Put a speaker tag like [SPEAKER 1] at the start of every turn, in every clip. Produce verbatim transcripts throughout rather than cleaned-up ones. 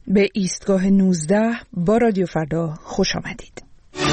[SPEAKER 1] به ایستگاه نوزده با رادیو فردا خوش آمدید.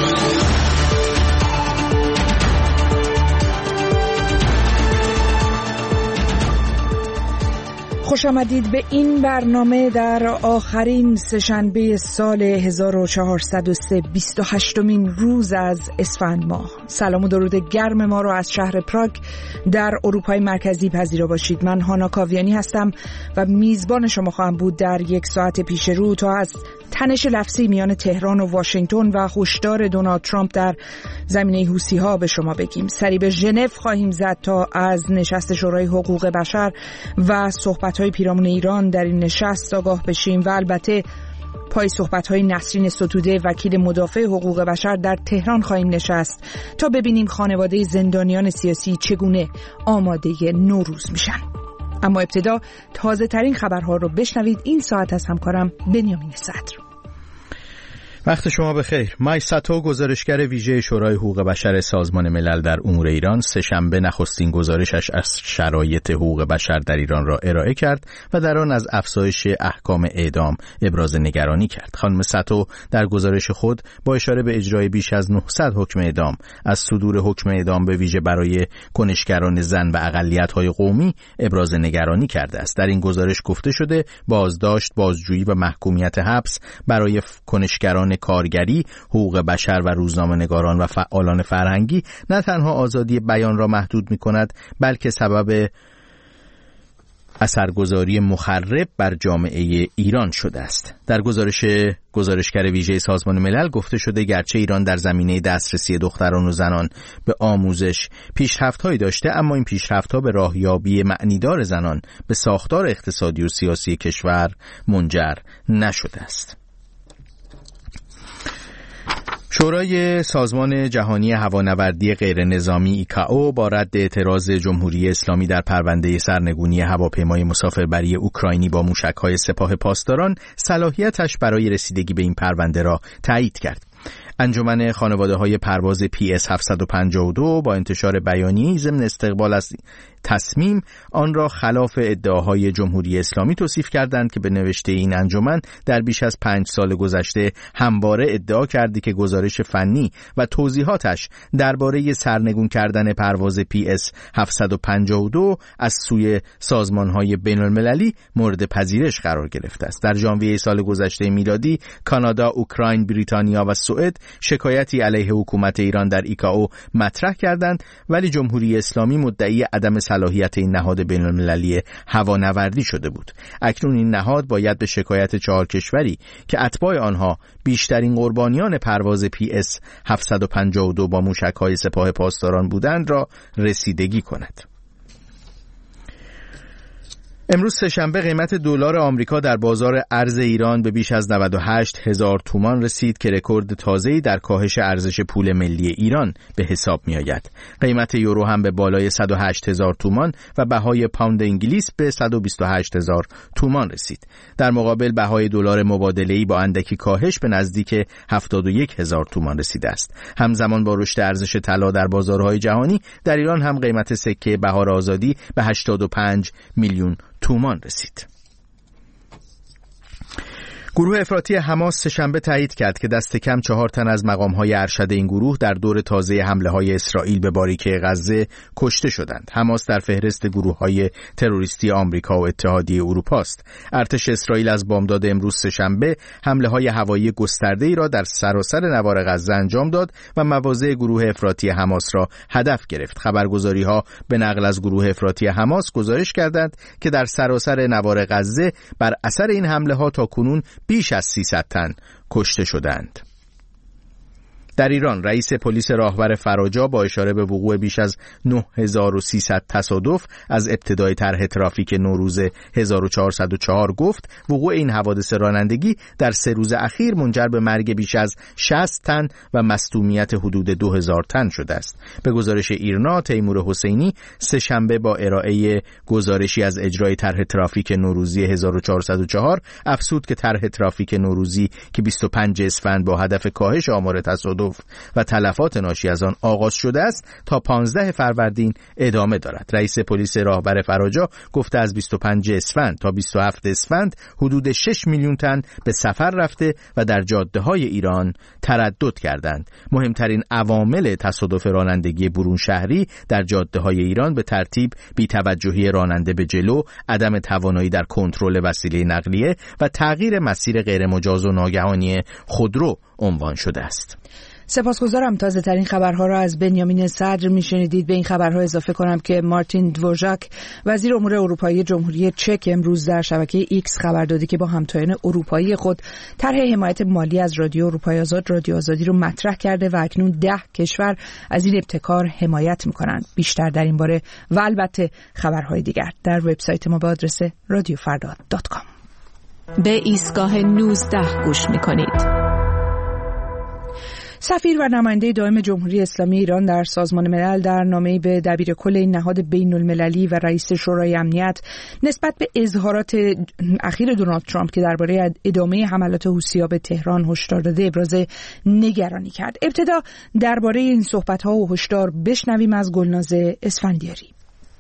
[SPEAKER 1] خوش آمدید به این برنامه در آخرین سه‌شنبه سال هزار و چهارصد و سه، بیست و هشتمین روز از اسفند ماه. سلام و درود گرم ما رو از شهر پراگ در اروپای مرکزی پذیرا باشید. من هانا کاویانی هستم و میزبان شما خواهم بود در یک ساعت پیش رو تا از تنش لفظی میان تهران و واشنگتن و هشدار دونالد ترامپ در زمینه حوثی‌ها به شما بگیم. سری به ژنو خواهیم زد تا از نشست شورای حقوق بشر و صحبت‌های پیرامون ایران در این نشست آگاه بشیم و البته پای صحبت‌های نسرین ستوده وکیل مدافع حقوق بشر در تهران خواهیم نشست تا ببینیم خانواده زندانیان سیاسی چگونه آماده نوروز میشن. اما ابتدا تازه ترین خبرها رو بشنوید. این ساعت از همکارم بنیامین صدر.
[SPEAKER 2] وقت شما بخیر. مای ساتو، گزارشگر ویژه شورای حقوق بشر سازمان ملل در امور ایران، سه‌شنبه نخستین گزارشش از شرایط حقوق بشر در ایران را ارائه کرد و در آن از افزایش احکام اعدام ابراز نگرانی کرد. خانم ساتو در گزارش خود با اشاره به اجرای بیش از نهصد حکم اعدام، از صدور حکم اعدام به ویژه برای کنشگران زن و اقلیت‌های قومی ابراز نگرانی کرده است. در این گزارش گفته شده بازداشت، بازجویی و محکومیت حبس برای کنشگران کارگری، حقوق بشر و روزنامه‌نگاران و فعالان فرهنگی نه تنها آزادی بیان را محدود می‌کند، بلکه سبب اثرگذاری مخرب بر جامعه ایران شده است. در گزارش گزارشگر ویژه سازمان ملل گفته شده گرچه ایران در زمینه دسترسی دختران و زنان به آموزش پیشرفت‌هایی داشته، اما این پیشرفت‌ها به راهیابی معنیدار زنان به ساختار اقتصادی و سیاسی کشور منجر نشده است. شورای سازمان جهانی هوانوردی غیر نظامی ایکائو با رد اعتراض جمهوری اسلامی در پرونده سرنگونی هواپیمای مسافربری اوکراینی با موشک‌های سپاه پاسداران صلاحیتش برای رسیدگی به این پرونده را تایید کرد. انجمن خانواده‌های پرواز پی اس هفتصد و پنجاه و دو با انتشار بیانیه‌ای ضمن استقبال از تصمیم آن را خلاف ادعاهای جمهوری اسلامی توصیف کردند که به نوشته این انجمن در بیش از پنج سال گذشته همواره ادعا کرده که گزارش فنی و توضیحاتش درباره سرنگون کردن پرواز پی اس هفتصد و پنجاه و دو از سوی سازمان‌های بین‌المللی مورد پذیرش قرار گرفته است. در ژانویه سال گذشته میلادی کانادا، اوکراین، بریتانیا و سوئد شکایتی علیه حکومت ایران در ایکائو مطرح کردند، ولی جمهوری اسلامی مدعی عدم صلاحیت این نهاد بین‌المللی هوانوردی شده بود. اکنون این نهاد باید به شکایت چهار کشوری که اتباع آنها بیشترین قربانیان پرواز پی اس هفتصد و پنجاه و دو با موشک‌های سپاه پاسداران بودند را رسیدگی کند. امروز سه‌شنبه قیمت دلار آمریکا در بازار ارز ایران به بیش از نود و هشت هزار تومان رسید که رکورد تازه‌ای در کاهش ارزش پول ملی ایران به حساب می‌آید. قیمت یورو هم به بالای صد و هشت هزار تومان و بهای پوند انگلیس به صد و بیست و هشت هزار تومان رسید. در مقابل بهای دلار مبادله‌ای با اندکی کاهش به نزدیک هفتاد و یک هزار تومان رسیده است. همزمان با رشد ارزش طلا در بازارهای جهانی، در ایران هم قیمت سکه بهار آزادی به هشتاد و پنج میلیون تومان رسید. گروه افراطی حماس سه‌شنبه تایید کرد که دست کم چهار تن از مقام‌های ارشد این گروه در دور تازه حمله‌های اسرائیل به باریکه غزه کشته شدند. حماس در فهرست گروه‌های تروریستی آمریکا و اتحادیه اروپا است. ارتش اسرائیل از بامداد امروز سه‌شنبه حمله‌های هوایی گسترده‌ای را در سراسر نوار غزه انجام داد و مواضع گروه افراطی حماس را هدف گرفت. خبرگزاری‌ها به نقل از گروه افراطی حماس گزارش کردند که در سراسر نوار غزه بر اثر این حمله‌ها تاکنون بیش از سیصد تن کشته شدند. در ایران رئیس پلیس راهور فراجا با اشاره به وقوع بیش از نه هزار و سیصد تصادف از ابتدای طرح ترافیک نوروز هزار و چهارصد و چهار گفت وقوع این حوادث رانندگی در سه روز اخیر منجر به مرگ بیش از شصت تن و مصدومیت حدود دو هزار تن شده است. به گزارش ایرنا، تیمور حسینی سه شنبه با ارائه گزارشی از اجرای طرح ترافیک نوروزی هزار و چهارصد و چهار افزود که طرح ترافیک نوروزی که بیست و پنجم اسفند با هدف کاهش آمار تصادف تصادف و تلفات ناشی از آن آغاز شده است تا پانزده فروردین ادامه دارد. رئیس پلیس راهبر فراجا گفته از بیست و پنجم اسفند تا بیست و هفتم اسفند حدود شش میلیون تن به سفر رفته و در جاده‌های ایران تردد کردند. مهمترین عوامل تصادف رانندگی برون شهری در جاده‌های ایران به ترتیب بی‌توجهی راننده به جلو، عدم توانایی در کنترل وسیله نقلیه و تغییر مسیر غیرمجاز و ناگهانی خودرو عنوان شده است.
[SPEAKER 1] سپاسگزارم. تازه ترین خبرها را از بنیامین صدر میشنیدید. به این خبرها اضافه کنم که مارتین دوژاک وزیر امور اروپایی جمهوری چک امروز در شبکه ایکس خبر داده که با همتایان اروپایی خود طرح حمایت مالی از رادیو اروپای آزاد رادیو آزادی رو مطرح کرده و اکنون ده کشور از این ابتکار حمایت میکنند. بیشتر در این باره و البته خبرهای دیگر در وبسایت ما به آدرس رادیو فردا دات کام.
[SPEAKER 3] به ایستگاه نوزده گوش میکنید.
[SPEAKER 1] سفیر و نماینده دائم جمهوری اسلامی ایران در سازمان ملل در نامه‌ای به دبیرکل این نهاد بین‌المللی و رئیس شورای امنیت نسبت به اظهارات اخیر دونالد ترامپ که درباره ادامه حملات حوثی‌ها به تهران هشدار داده ابراز نگرانی کرد. ابتدا درباره این صحبت‌ها و هشدار بشنویم از گلناز اسفندیاری.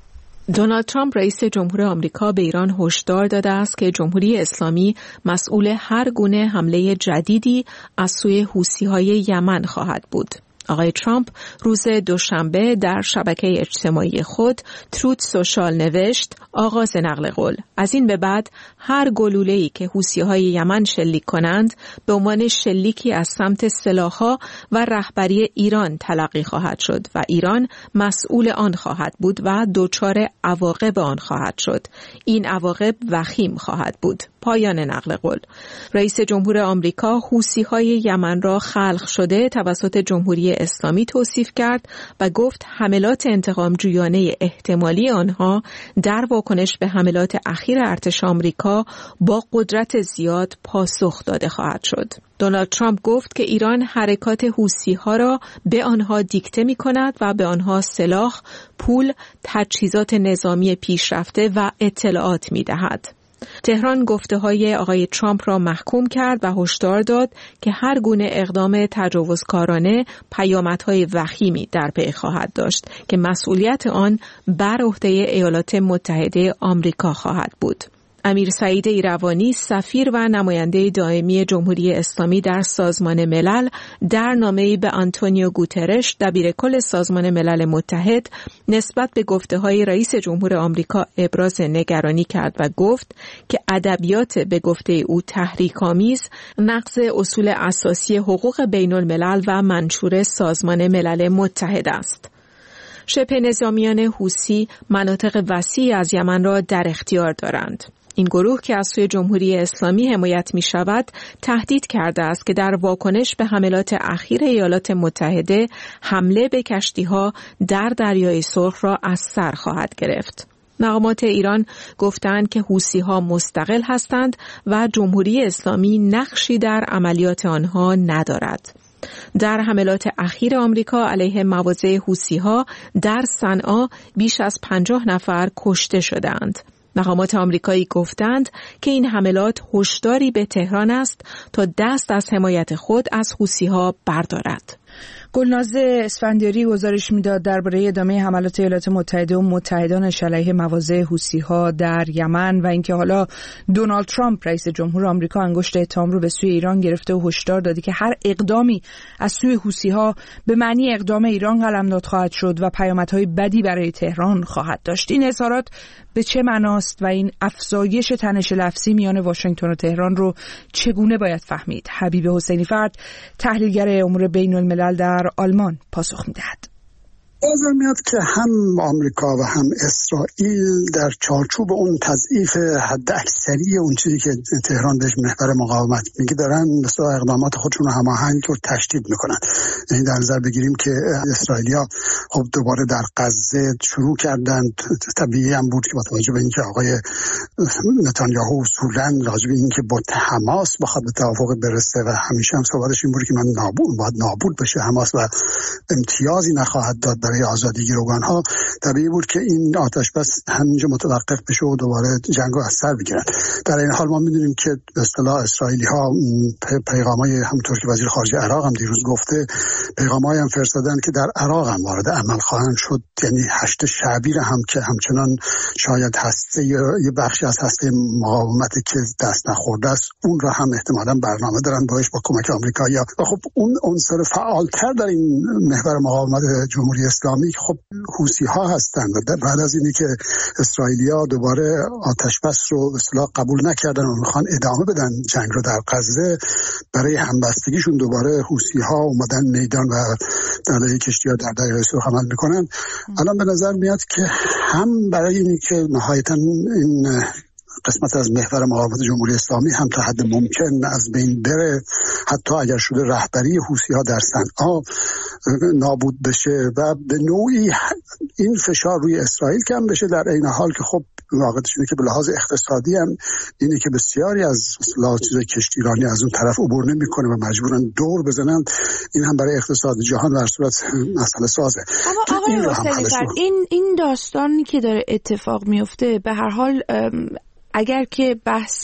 [SPEAKER 3] دونالد ترامپ رئیس جمهور آمریکا به ایران هشدار داده است که جمهوری اسلامی مسئول هر گونه حمله جدیدی از سوی حوثی‌های یمن خواهد بود. آقای ترامپ روز دوشنبه در شبکه اجتماعی خود تروت سوشال نوشت: آغاز نقل قول. از این به بعد هر گلوله‌ای که حوثی‌های یمن شلیک کنند به عنوان شلیکی از سمت سلاح‌ها و رهبری ایران تلقی خواهد شد و ایران مسئول آن خواهد بود و دچار عواقب آن خواهد شد. این عواقب وخیم خواهد بود. پایان نقل قول. رئیس جمهور آمریکا حوثی‌های یمن را خلق شده توسط جمهوری اسلامی توصیف کرد و گفت حملات انتقام جویانه احتمالی آنها در واکنش به حملات اخیر ارتش آمریکا با قدرت زیاد پاسخ داده خواهد شد. دونالد ترامپ گفت که ایران حرکات حوثی‌ها را به آنها دیکته می‌کند و به آنها سلاح، پول، تجهیزات نظامی پیشرفته و اطلاعات می‌دهد. تهران گفته‌های آقای ترامپ را محکوم کرد و هشدار داد که هر گونه اقدام تجاوزکارانه پیامدهای وخیمی در پی خواهد داشت که مسئولیت آن بر عهده ایالات متحده آمریکا خواهد بود. امیر سعید ایروانی سفیر و نماینده دائمی جمهوری اسلامی در سازمان ملل در نامه‌ای به آنتونیو گوترش دبیرکل سازمان ملل متحد نسبت به گفته‌های رئیس جمهور آمریکا ابراز نگرانی کرد و گفت که ادبیات به گفته او تحریک‌آمیز نقض اصول اساسی حقوق بین‌الملل و منشور سازمان ملل متحد است. شبه نظامیان حوثی مناطق وسیعی از یمن را در اختیار دارند. این گروه که از سوی جمهوری اسلامی حمایت می شود تهدید کرده است که در واکنش به حملات اخیر ایالات متحده حمله به کشتی‌ها در دریای سرخ را از سر خواهد گرفت. مقامات ایران گفتند که حوثی‌ها مستقل هستند و جمهوری اسلامی نقشی در عملیات آنها ندارد. در حملات اخیر آمریکا علیه مواضع حوثی‌ها در صنعا بیش از پنجاه نفر کشته شدند. مقامات آمریکایی گفتند که این حملات هشداری به تهران است تا دست از حمایت خود از حوثی‌ها بردارد.
[SPEAKER 1] گلناز اسفندیاری گزارش میداد درباره ادامه حملات ایالات متحده و متحدانش علیه مواضع حوثی‌ها در یمن و اینکه حالا دونالد ترامپ رئیس جمهور آمریکا انگشت اتهام رو به سوی ایران گرفته و هشدار داده که هر اقدامی از سوی حوثی‌ها به معنی اقدام ایران قلمداد خواهد شد و پیامدهای بدی برای تهران خواهد داشت. این اظهارات به چه معناست و این افزایش تنش لفظی میان واشنگتن و تهران رو چگونه باید فهمید؟ حبیب حسینی فرد تحلیلگر امور بین الملل در آلمان پاسخ می‌دهد.
[SPEAKER 4] نظر میاد که هم آمریکا و هم اسرائیل در چارچوب اون تضعیف حد اکثری اون چیزی که تهران بهش محور مقاومت میگه دارن مثلا اقدامات خودشون رو هماهنگ و تشدید میکنن. یعنی در نظر بگیریم که اسرائیلیا خب دوباره در غزه شروع کردن، طبیعی هم بود که با توجه به اینکه آقای نتانیاهو اصولاً راجع به اینکه با حماس بخواد به توافق برسه و همیشه هم صحبتش این بود که من نابود باید نابود بشه حماس و امتیازی نخواهد داد برای آزادی گروگان‌ها، طبیعی بود که این آتش بس همینجا متوقف بشه و دوباره جنگ رو از سر بگیرن. در این حال ما می‌دونیم که به اصطلاح اسرائیلی‌ها پیغامای همونطور که وزیر خارجه عراق هم دیروز گفته، پیغامای هم فرستادن که در عراق هم وارد عمل خواهند شد، یعنی هشت شعبی هم که همچنان شاید هسته یه بخشی از هسته مقاومت که دست نخورده است، اون را هم احتمالاً برنامه دارن باش با کمک آمریکایی‌ها. و خب اون عنصر فعالتر در این محور مقاومت جمهوری اسلامی خب حوثی‌ها هستند. بعد از اینی که اسرائیلی‌ها دوباره آتش بس رو به اصطلاح قبول نکردن و میخوان ادامه بدن جنگ رو در غزه، برای همبستگیشون دوباره حوثی‌ها اومدن میدان و علیه کشتی‌ها در دریای سرخ عمل میکنن. الان به نظر میاد که هم برای اینی که نهایتاً این قسمت از محور مقاومت جمهوری اسلامی هم تا حد ممکن از بین بره، حتی اگر شده رهبری حوثی‌ها در صنعا نابود بشه و به نوعی این فشار روی اسرائیل کم بشه، در این حال که خب واقعیتش اینه که به لحاظ اقتصادی هم اینه که بسیاری از اصطلاح چیزای کشتیرانی از اون طرف عبور نمی‌کنه و مجبورن دور بزنن. این هم برای اقتصاد جهان در صورت مسئله سازه.
[SPEAKER 1] اما آقای حسینی فرد، این این داستانی که داره اتفاق میفته به هر حال اگر که بحث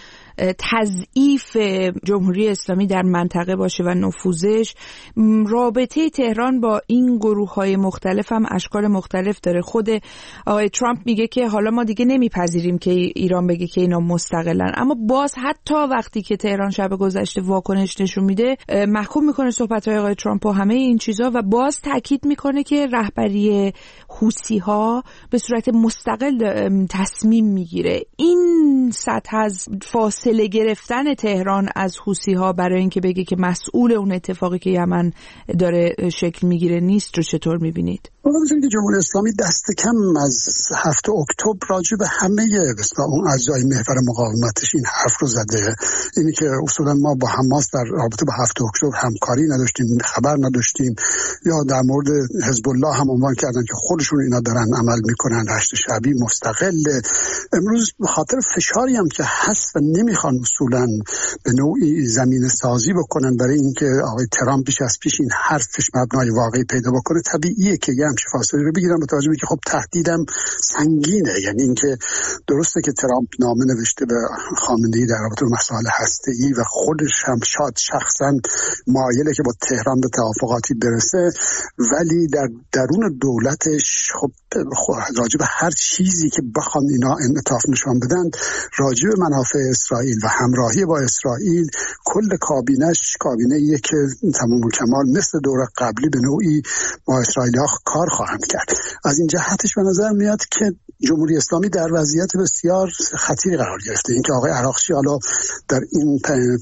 [SPEAKER 1] تضعیف جمهوری اسلامی در منطقه باشه و نفوذش، رابطه تهران با این گروه‌های مختلف هم اشکال مختلف داره. خود آقای ترامپ میگه که حالا ما دیگه نمیپذیریم که ایران بگه که اینا مستقلن، اما باز حتی وقتی که تهران شب گذشته واکنش نشون میده، محکوم میکنه صحبت‌های آقای ترامپ و همه این چیزا و باز تاکید میکنه که رهبری حوثی‌ها به صورت مستقل تصمیم میگیره. این سطح از فاصله گرفتن تهران از حوثی‌ها برای اینکه بگه که مسئول اون اتفاقی که یمن داره شکل میگیره نیست رو چطور میبینید؟
[SPEAKER 4] واقعا که جمهوری اسلامی دست کم از هفته اکتبر راجع به همه مثلا اون اجزای محور مقاومتش این حرف رو زده. اینی که اصولا ما با حماس در رابطه با هفته اکتبر همکاری نداشتیم، خبر نداشتیم، یا در مورد حزب الله هم عنوان کردن که خودشون اینا دارن عمل میکنن، هشت شعبی مستقل. امروز به خاطر فشاری هم که هست و نمیخوان اصولا به نوعی زمین سازی بکنن برای اینکه آقای ترامپ بیش از پیش این حرفش مبنای واقعی پیدا بکنه، طبیعیه که یه همچین فاصله رو بگیرن. متوجه که خب تهدیدم سنگینه، یعنی اینکه درسته که ترامپ نامه نوشته به خامنه‌ای در رابطه با مسائل هسته‌ای و خودش هم شاید شخصا مایله که با تهران به توافقاتی برسه، ولی در درون دولتش خب راجع به هر چیزی که بخوان اینا انعطاف نشان بدن، راجع به منافع اسرائیل و همراهی با اسرائیل، کل کابینش کابینه‌ایه که تمام و کمال مثل دوره قبلی به نوعی با اسرائیل‌ها کار خواهند کرد. از این جهتش به نظر میاد که جمهوری اسلامی در وضعیت بسیار خطیری قرار گرفته. اینکه آقای عراقچی حالا در این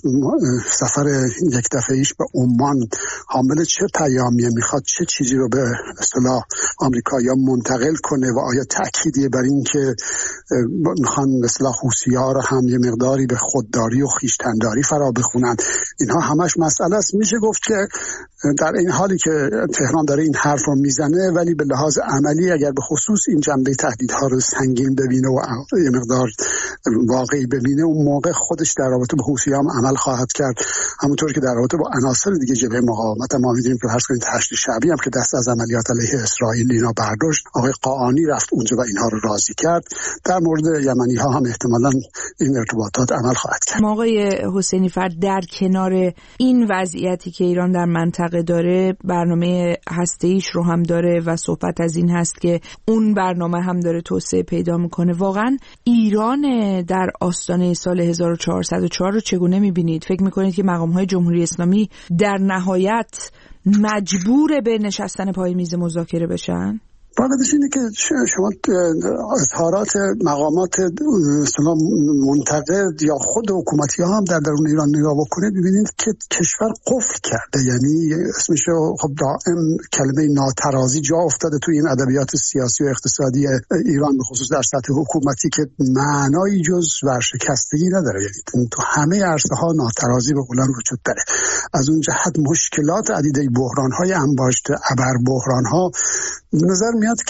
[SPEAKER 4] سفر یک دفعه‌ایش به عمان حامل چه پیامیه، میخواد چه چیزی رو به اصطلاح آمریکایی‌ها منتقل کنه و آیا تأکیدی بر این که میخوان مثلا حوثی‌ها رو هم یه مقداری به خودداری و خویشتن‌داری فرا بخونن، اینها همش مسئله است. میشه گفت که در این حالی که تهران داره این حرف رو میزنه، ولی به لحاظ عملی اگر به خصوص این جنبه تهدیدها رو سنگین ببینه و یه مقدار واقعی ببینه، اون موقع خودش در رابطه با حوثی‌ها هم عمل خواهد کرد، همونطور که در رابطه با عناصر دیگه جبهه مقاومت ما می‌دونیم که هر کنید هشت شعبی هم که دست از عملیات علیه اسرائیل اینا برداشت، آقای قاآنی رفت اونجا و اینها رو راضی کرد. در مورد یمنی‌ها هم احتمالاً این ارتباطات عمل خواهد کرد.
[SPEAKER 1] آقای حسینی فرد، در کنار این وضعیتی که ایران در منطقه داره، برنامه هسته‌ایش رو هم داره و صحبت از این هست که اون برنامه هم داره توسعه پیدا میکنه. واقعا ایران در آستانه سال هزار و چهارصد و چهار رو چگونه میبینید؟ فکر میکنید که مقام‌های جمهوری اسلامی در نهایت مجبور به نشستن پای میز مذاکره بشن؟
[SPEAKER 4] واقعیتش اینه که شما اظهارات مقامات اسلام منتقد یا خود حکومتی ها هم در درون ایران نگاه بکنید، ببینید که کشور قفل کرده. یعنی اسمش خب دائم کلمه ناترازی جا افتاده توی این ادبیات سیاسی و اقتصادی ایران، به خصوص در سطح حکومتی، که معنایی جز ورشکستگی نداره. یعنی تو همه عرصه ها ناترازی به قولن وجود داره. از اون جهت مشکلات عدیده، بحران های انباشته، ابر بحران ها، نظر میاد که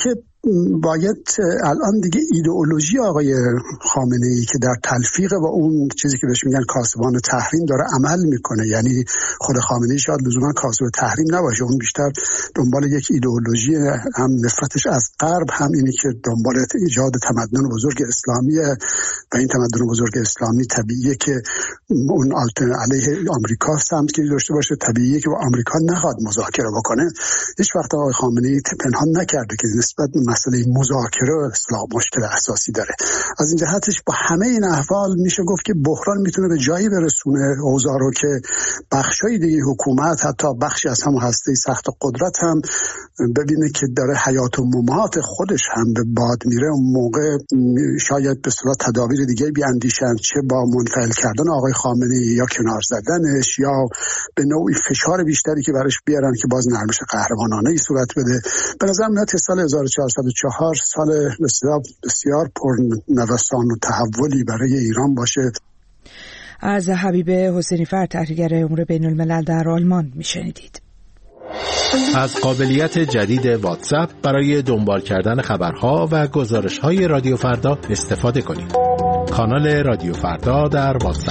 [SPEAKER 4] باید الان دیگه ایدئولوژی آقای خامنه‌ای که در تلفیق با اون چیزی که بهش میگن کاسبان تحریم داره عمل میکنه، یعنی خود خامنه‌ای شاید لزوما کاسب تحریم نباشه، اون بیشتر دنبال یک ایدئولوژی هم نفرتش از غرب، هم اینی که دنبال ایجاد تمدن بزرگ اسلامیه و این تمدن بزرگ اسلامی طبیعیه که اون علیه آمریکا سمتگیری داشته باشه، طبیعیه که با آمریکا نخواد مذاکره بکنه. هیچ وقت آقای خامنه‌ای پنهان نکرده که نسبت به مسئله مذاکره و اصلاح مشکل اساسی داره. از این جهتش با همه این احوال میشه گفت که بحران میتونه به جایی برسونه اوضاع رو که بخشای دیگه حکومت، حتی بخشی از همون هسته سخت قدرت هم ببینه که داره حیات و ممات خودش هم به باد میره. اون موقع شاید به اصطلاح تدابیر دیگه بیاندیشن، چه با منفعل کردن آقای خامنه‌ای یا کنار زدنش یا به نوعی فشار بیشتری که براش بیارن که باز نرمش قهرمانانه ای صورت بده. به نظر میاد سال هزار و چهارصد و چهار سال بسیار بسیار پرنوسان و تحولی برای ایران باشه.
[SPEAKER 1] از حبیب حسینی فر، تحلیلگر امور بین الملل در آلمان میشنیدید.
[SPEAKER 2] از قابلیت جدید واتساپ برای دنبال کردن خبرها و گزارش‌های رادیو فردا استفاده کنید. کانال رادیو فردا در واتساپ.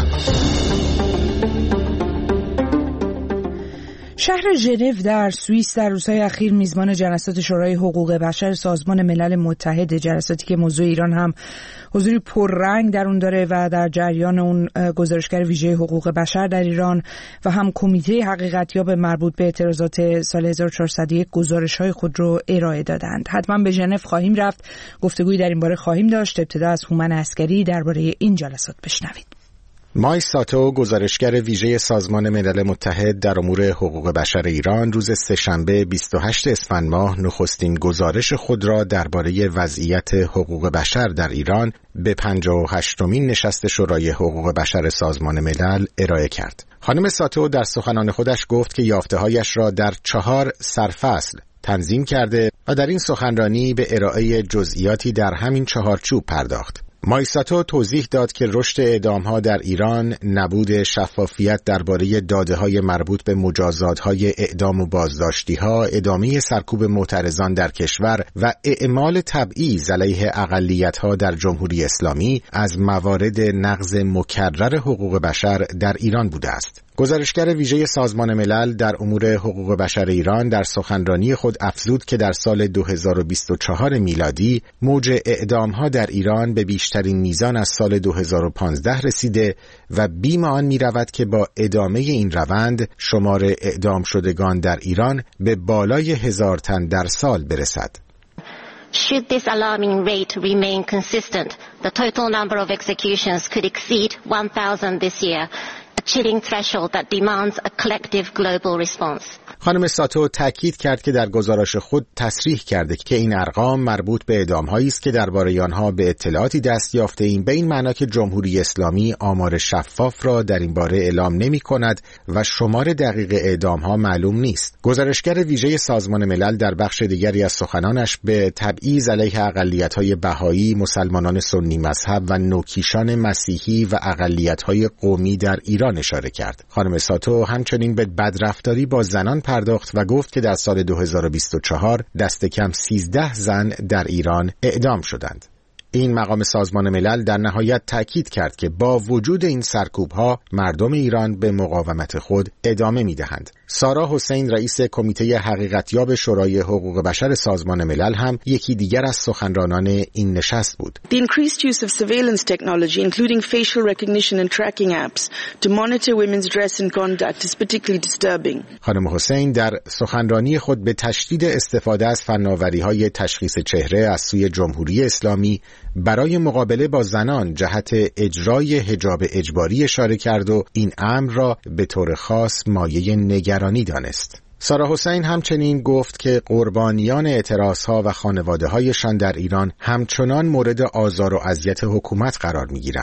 [SPEAKER 1] شهر ژنو در سوئیس در روزهای اخیر میزبان جلسات شورای حقوق بشر سازمان ملل متحد، جلساتی که موضوع ایران هم حضوری پررنگ در اون داره و در جریان اون گزارشگر ویژه حقوق بشر در ایران و هم کمیته حقیقتیاب مربوط به اعتراضات سال هزار و چهارصد و یک گزارش‌های خود رو ارائه دادند. حتما به ژنو خواهیم رفت، گفتگویی در این باره خواهیم داشت. ابتدا از هومن عسکری درباره این جلسات بشنوید.
[SPEAKER 2] مای ساتو، گزارشگر ویژه سازمان ملل متحد در امور حقوق بشر ایران، روز سه‌شنبه بیست و هشتم اسفند ماه نخستین گزارش خود را درباره وضعیت حقوق بشر در ایران به پنجاه و هشتمین نشست شورای حقوق بشر سازمان ملل ارائه کرد. خانم ساتو در سخنان خودش گفت که یافته‌هایش را در چهار سرفصل تنظیم کرده و در این سخنرانی به ارائه جزئیاتی در همین چهارچوب پرداخت. مایساتو توضیح داد که رشد اعدام‌ها در ایران، نبود شفافیت درباره داده‌های مربوط به مجازات‌های اعدام و بازداشتی‌ها، ادامه سرکوب معترضان در کشور و اعمال تبعیض علیه اقلیت‌ها در جمهوری اسلامی از موارد نقض مکرر حقوق بشر در ایران بوده است. گزارشگر ویژه سازمان ملل در امور حقوق بشر ایران در سخنرانی خود افزود که در سال دو هزار و بیست و چهار میلادی موج اعدام‌ها در ایران به بیشترین میزان از سال دو هزار و پانزده رسیده و بیم آن می‌رود که با ادامه این روند شمار اعدام شدگان در ایران به بالای هزار تن در سال برسد.
[SPEAKER 5] Should this alarming rate remain consistent, the total number of executions could exceed one thousand this year, a chilling threshold that demands a collective global response.
[SPEAKER 2] خانم ساتو تاکید کرد که در گزارش خود تصریح کرده که این ارقام مربوط به اعدام‌هایی است که درباره آنها به اطلاعاتی دست یافته ایم، به این معنا که جمهوری اسلامی آمار شفاف را در این باره اعلام نمی‌کند و شمار دقیق اعدام‌ها معلوم نیست. گزارشگر ویژه سازمان ملل در بخش دیگری از سخنانش به تبعیض علیه اقلیت‌های بهایی، مسلمانان سنی مذهب و نوکیشان مسیحی و اقلیت‌های قومی در ایران اشاره کرد. خانم ساتو همچنین به بدرفتاری با زنان پرداخت و گفت که در سال دو هزار و بیست و چهار دست کم سیزده زن در ایران اعدام شدند. این مقام سازمان ملل در نهایت تأکید کرد که با وجود این سرکوب‌ها مردم ایران به مقاومت خود ادامه می‌دهند. سارا حسین، رئیس کمیته حقیقتیاب شورای حقوق بشر سازمان ملل هم یکی دیگر از سخنرانان این نشست بود.
[SPEAKER 6] The increased use of surveillance technology including facial recognition and tracking apps to monitor women's dress and conduct is particularly disturbing.
[SPEAKER 2] خانم حسین در سخنرانی خود به تشدید استفاده از فناوری‌های تشخیص چهره از سوی جمهوری اسلامی برای مقابله با زنان جهت اجرای حجاب اجباری اشاره کرد و این امر را به طور خاص مایه نگرانی دانست. سارا حسین همچنین گفت که قربانیان اعتراضها و خانواده‌هایشان در ایران همچنان مورد آزار و اذیت حکومت قرار می‌گیرند.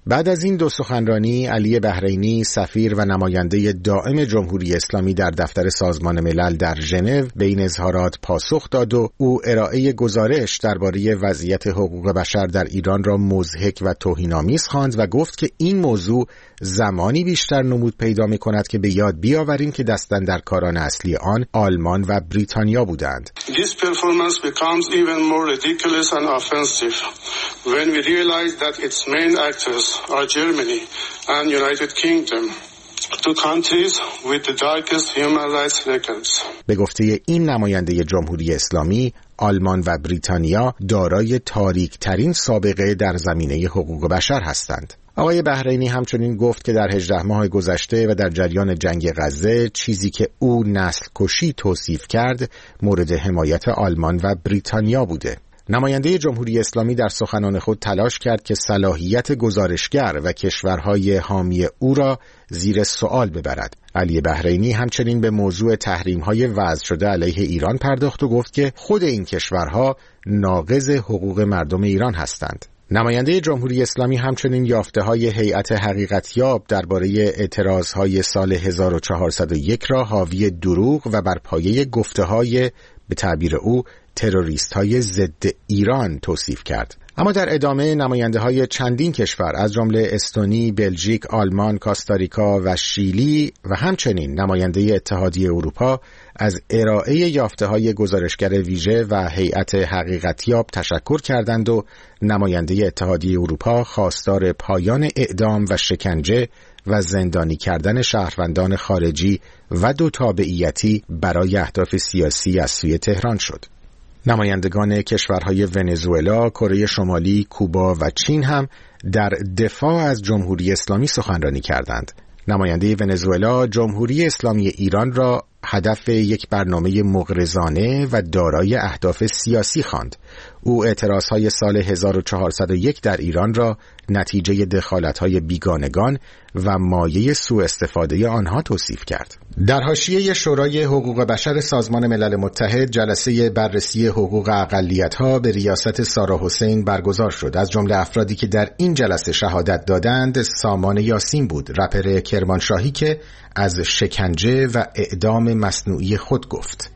[SPEAKER 2] بعد از این دو سخنرانی، علی بحرینی سفیر و نماینده دائم جمهوری اسلامی در دفتر سازمان ملل در ژنو به این اظهارات پاسخ داد و او ارائه گزارش درباره وضعیت حقوق بشر در ایران را مضحک و توهین‌آمیز خواند و گفت که این موضوع زمانی بیشتر نمود پیدا می‌کند که به یاد بیاوریم که دستاندرکاران اصلی آن آلمان و بریتانیا بودند.
[SPEAKER 7] This performance becomes even more ridiculous and offensive when we realize that its main actors are Germany and United Kingdom, two countries with the darkest human rights records.
[SPEAKER 2] به گفته این نماینده جمهوری اسلامی، آلمان و بریتانیا دارای تاریک‌ترین سابقه در زمینه حقوق بشر هستند. آقای بحرینی همچنین گفت که در هجده ماه گذشته و در جریان جنگ غزه چیزی که او نسل کشی توصیف کرد مورد حمایت آلمان و بریتانیا بوده. نماینده جمهوری اسلامی در سخنان خود تلاش کرد که صلاحیت گزارشگر و کشورهای حامی او را زیر سوال ببرد. علی بحرینی همچنین به موضوع تحریم‌های وضع شده علیه ایران پرداخت و گفت که خود این کشورها ناقض حقوق مردم ایران هستند. نماینده جمهوری اسلامی همچنین یافته‌های هیئت حقیقتیاب درباره اعتراضهای سال هزار و چهارصد و یک را حاوی دروغ و بر پایه گفته‌های به تعبیر او تروریست‌های ضد ایران توصیف کرد. اما در ادامه نماینده‌های چندین کشور از جمله استونی، بلژیک، آلمان، کاستاریکا و شیلی و همچنین نماینده اتحادیه اروپا از ارائه یافته‌های گزارشگر ویژه و هیئت حقیقتیاب تشکر کردند و نماینده اتحادیه اروپا خواستار پایان اعدام و شکنجه و زندانی کردن شهروندان خارجی و دو تابعیتی برای اهداف سیاسی از سوی تهران شد. نمایندگان کشورهای ونزوئلا، کره شمالی، کوبا و چین هم در دفاع از جمهوری اسلامی سخنرانی کردند. نماینده ونزوئلا جمهوری اسلامی ایران را هدف یک برنامه مغرضانه و دارای اهداف سیاسی خواند. او اعتراضهای سال هزار و چهارصد و یک در ایران را نتیجه دخالت‌های بیگانگان و مایه سوء استفاده آنها توصیف کرد. در حاشیه شورای حقوق بشر سازمان ملل متحد جلسه بررسی حقوق اقلیت‌ها به ریاست سارا حسین برگزار شد. از جمله افرادی که در این جلسه شهادت دادند سامان یاسین بود، رپر کرمانشاهی که از شکنجه و اعدام مصنوعی خود گفت.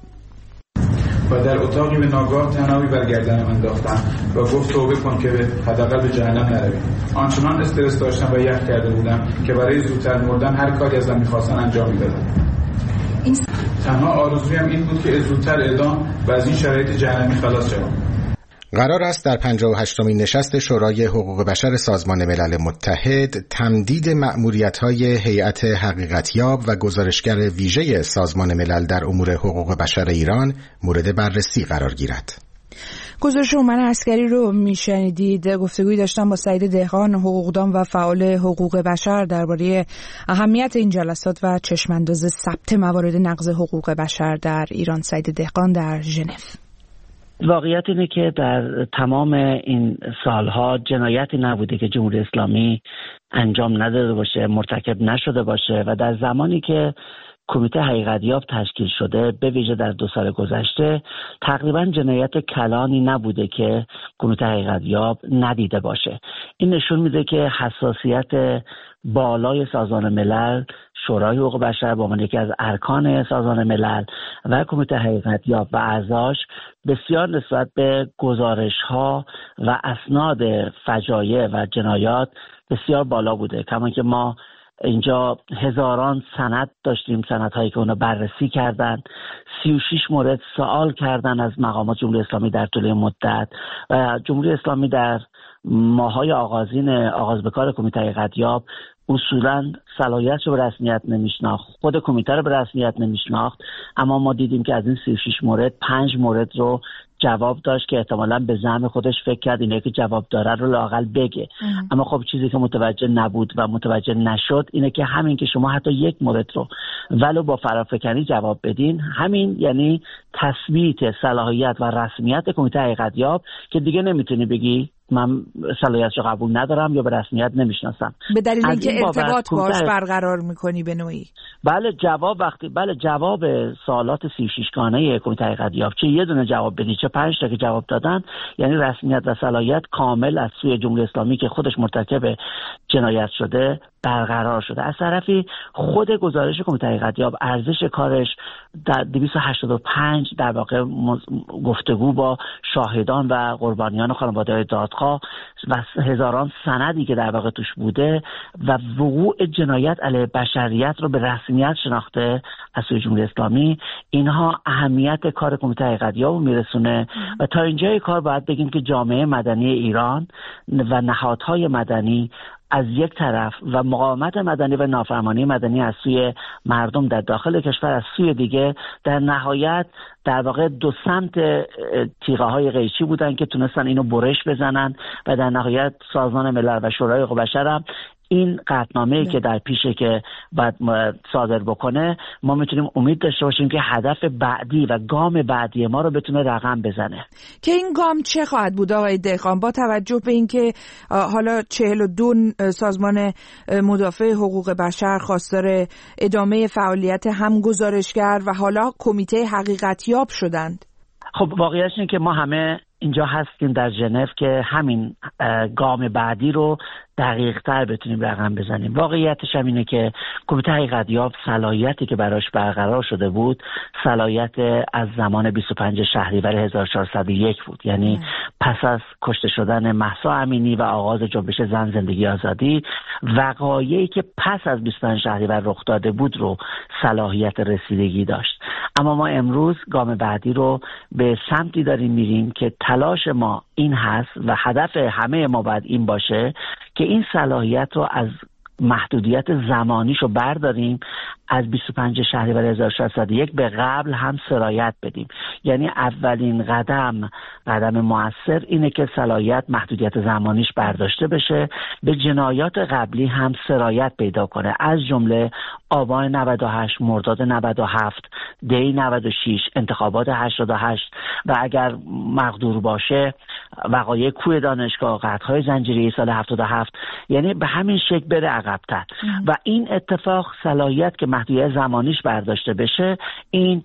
[SPEAKER 8] و در اتاقی به ناگاه تنابی بر گردنم انداختم و گفت توبه کن که به حداقل به جهنم نروی. آنچنان استرس داشتم و یخ کرده بودم که برای زودتر مردن هر کاری ازم می‌خواستن انجام می‌دادم. این تنها آرزویم این بود که زودتر اعدام و از این شرایط جهنمی خلاص شوم.
[SPEAKER 2] قرار است در پنجاه و هشتمین نشست شورای حقوق بشر سازمان ملل متحد تمدید مأموریت‌های هیئت حقیقتیاب و گزارشگر ویژه سازمان ملل در امور حقوق بشر ایران مورد بررسی قرار گیرد.
[SPEAKER 1] گزارش هومن عسکری رو میشنیدید. گفتگویی داشتم با سعید دهقان، حقوقدان و فعال حقوق بشر درباره اهمیت این جلسات و چشمانداز ثبت موارد نقض حقوق بشر در ایران. سعید دهقان در ژنو.
[SPEAKER 9] واقعیت اینه که در تمام این سالها جنایتی نبوده که جمهوری اسلامی انجام نداده باشه، مرتکب نشده باشه و در زمانی که کمیته حقیقتیاب تشکیل شده به ویژه در دو سال گذشته تقریبا جنایت کلانی نبوده که کمیته حقیقتیاب ندیده باشه. این نشون میده که حساسیت بالای سازمان ملل، شورای حقوق بشر به عنوان یکی از ارکان سازمان ملل و کمیته حقیقتیاب و اعضاش بسیار نسبت به گزارش‌ها و اسناد فجایع و جنایات بسیار بالا بوده. کما که ما اینجا هزاران سند داشتیم، سندهایی که اونا بررسی کردن، سی و شش مورد سوال کردن از مقامات جمهوری اسلامی در طول مدت و جمهوری اسلامی در ماهای آغازین آغاز به کار کمیته حقیقتیاب اصولا صلاحیتش رو به رسمیت نمیشناخت، خود کمیته رو به رسمیت نمیشناخت، اما ما دیدیم که از این سی و شش مورد پنج مورد رو جواب داشت که احتمالاً به زعم خودش فکر کرد اینه که جواب داره رو لااقل بگه. ام. اما خب چیزی که متوجه نبود و متوجه نشد اینه که همین که شما حتی یک مورد رو ولو با فرافکنی جواب بدین، همین یعنی تثبیت صلاحیت و رسمیت کمیته حقیقتیاب که دیگه نمیتونی بگی من صلاحیتش رو قبول ندارم یا به رسمیت نمیشناسم.
[SPEAKER 1] به دلیل اینکه ارتباط باش برقرار میکنی به نوعی.
[SPEAKER 9] بله جواب وقتی بله جواب سوالات سی و شش گانه کمیته حقیقتیاب چه یه دونه جواب بدی چه پنج تا که جواب دادن، یعنی رسمیت و صلاحیت کامل از سوی جمهوری اسلامی که خودش مرتکب جنایت شده برقرار شده. از طرفی خود گزارش کمیته حقیقتیاب ارزش کارش در دویست و هشتاد و پنج در واقع گفتگو با شاهدان و قربانیان خانواده دادخواه و هزاران سندی که در واقع توش بوده و وقوع جنایت علیه بشریت رو به رسمیت شناخته از سوی جمهوری اسلامی، اینها اهمیت کار کمیته حقیقتیاب رو میرسونه. و تا اینجای کار باید بگیم که جامعه مدنی ایران و نهادهای مدنی از یک طرف و مقاومت مدنی و نافرمانی مدنی از سوی مردم در داخل کشور از سوی دیگه، در نهایت در واقع دو سمت تیغه های قیچی بودن که تونستن اینو برش بزنن و در نهایت سازمان ملل و شورای حقوق بشر هم این قطعنامه‌ای که در پیشه که باید صادر بکنه، ما میتونیم امید داشته باشیم که هدف بعدی و گام بعدی ما رو بتونه رقم بزنه.
[SPEAKER 1] که این گام چه خواهد بود آقای دهقان، با توجه به اینکه حالا چهل و دو سازمان مدافع حقوق بشر خواستار ادامه فعالیت هم گزارشگر و حالا کمیته حقیقتیاب شدند؟
[SPEAKER 9] خب واقعیتش اینه که ما همه اینجا هستیم در ژنو که همین گام بعدی رو دقیق تر بتونیم رقم بزنیم. واقعیتش هم اینه که کمیته حقیقتیاب صلاحیتی که براش برقرار شده بود صلاحیت از زمان بیست و پنج شهریور هزار و چهارصد و یک بود، یعنی ام. پس از کشته شدن مهسا امینی و آغاز جنبش زن زندگی آزادی، وقایعی که پس از بیست و پنج شهریور رخ داده بود رو صلاحیت رسیدگی داشت. اما ما امروز گام بعدی رو به سمتی داریم میریم که تلاش ما این هست و هدف همه ما باید این باشه که این صلاحیت رو از محدودیت زمانیشو برداریم، از بیست و پنج شهریور هزار و ششصد و یک به قبل هم سرایت بدیم. یعنی اولین قدم قدم موثر اینه که صلاحیت محدودیت زمانیش برداشته بشه، به جنایات قبلی هم سرایت پیدا کنه، از جمله آبان نود و هشت، مرداد نود و هفت، دی نود و شش، انتخابات هشتاد و هشت و اگر مقدور باشه وقایع کوه دانشگاه، قتل‌های زنجیره‌ای سال هفتاد و هفت، یعنی به همین شکل بره عقب‌تر. و این اتفاق صلاحیت که محدودیت زمانیش برداشته بشه، این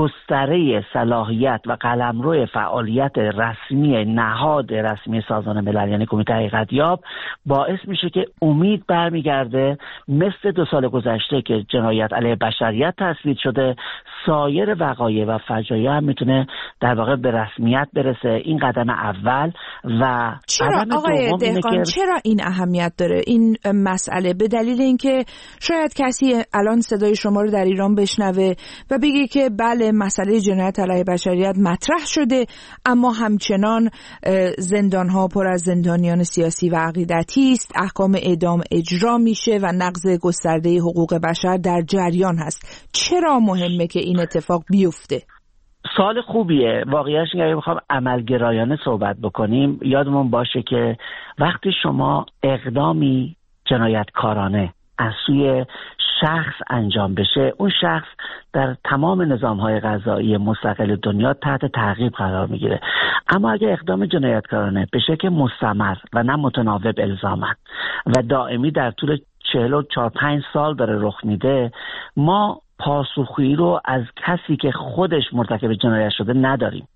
[SPEAKER 9] گستره صلاحیت و قلمرو فعالیت رسمی نهاد رسمی سازمان ملل یعنی کمیته حقیقتیاب باعث میشه که امید برمیگرده مثل دو سال گذشته که جنایت علیه بشریت تثبیت شده، سایر وقایع و فجایع هم میتونه در واقع به رسمیت برسه. این قدم اول. و
[SPEAKER 1] چرا آقای دهقان که... چرا این اهمیت داره این مسئله؟ به دلیل اینکه شاید کسی الان صدای شما رو در ایران بشنوه و بگه که بله مسئله جنایت علیه بشریت مطرح شده، اما همچنان زندان‌ها پر از زندانیان سیاسی و عقیدتی است، احکام اعدام اجرا میشه و نقض گسترده حقوق بشر در جریان هست. چرا مهمه که این اتفاق بیفته؟
[SPEAKER 9] سوال خوبیه. واقعیش اینه اگه بخوام عملگرایانه صحبت بکنیم، یادمون باشه که وقتی شما اقدامی جنایتکارانه از سوی شخص انجام بشه، اون شخص در تمام نظام‌های قضایی مستقل دنیا تحت تعقیب قرار میگیره. اما اگه اقدام جنایتکارانه به شکل مستمر و نه متناوب الزاماً و دائمی در طول چهل و چهار پنج سال داره رخ میده، ما پاسخگویی رو از کسی که خودش مرتکب جنایت شده نداریم.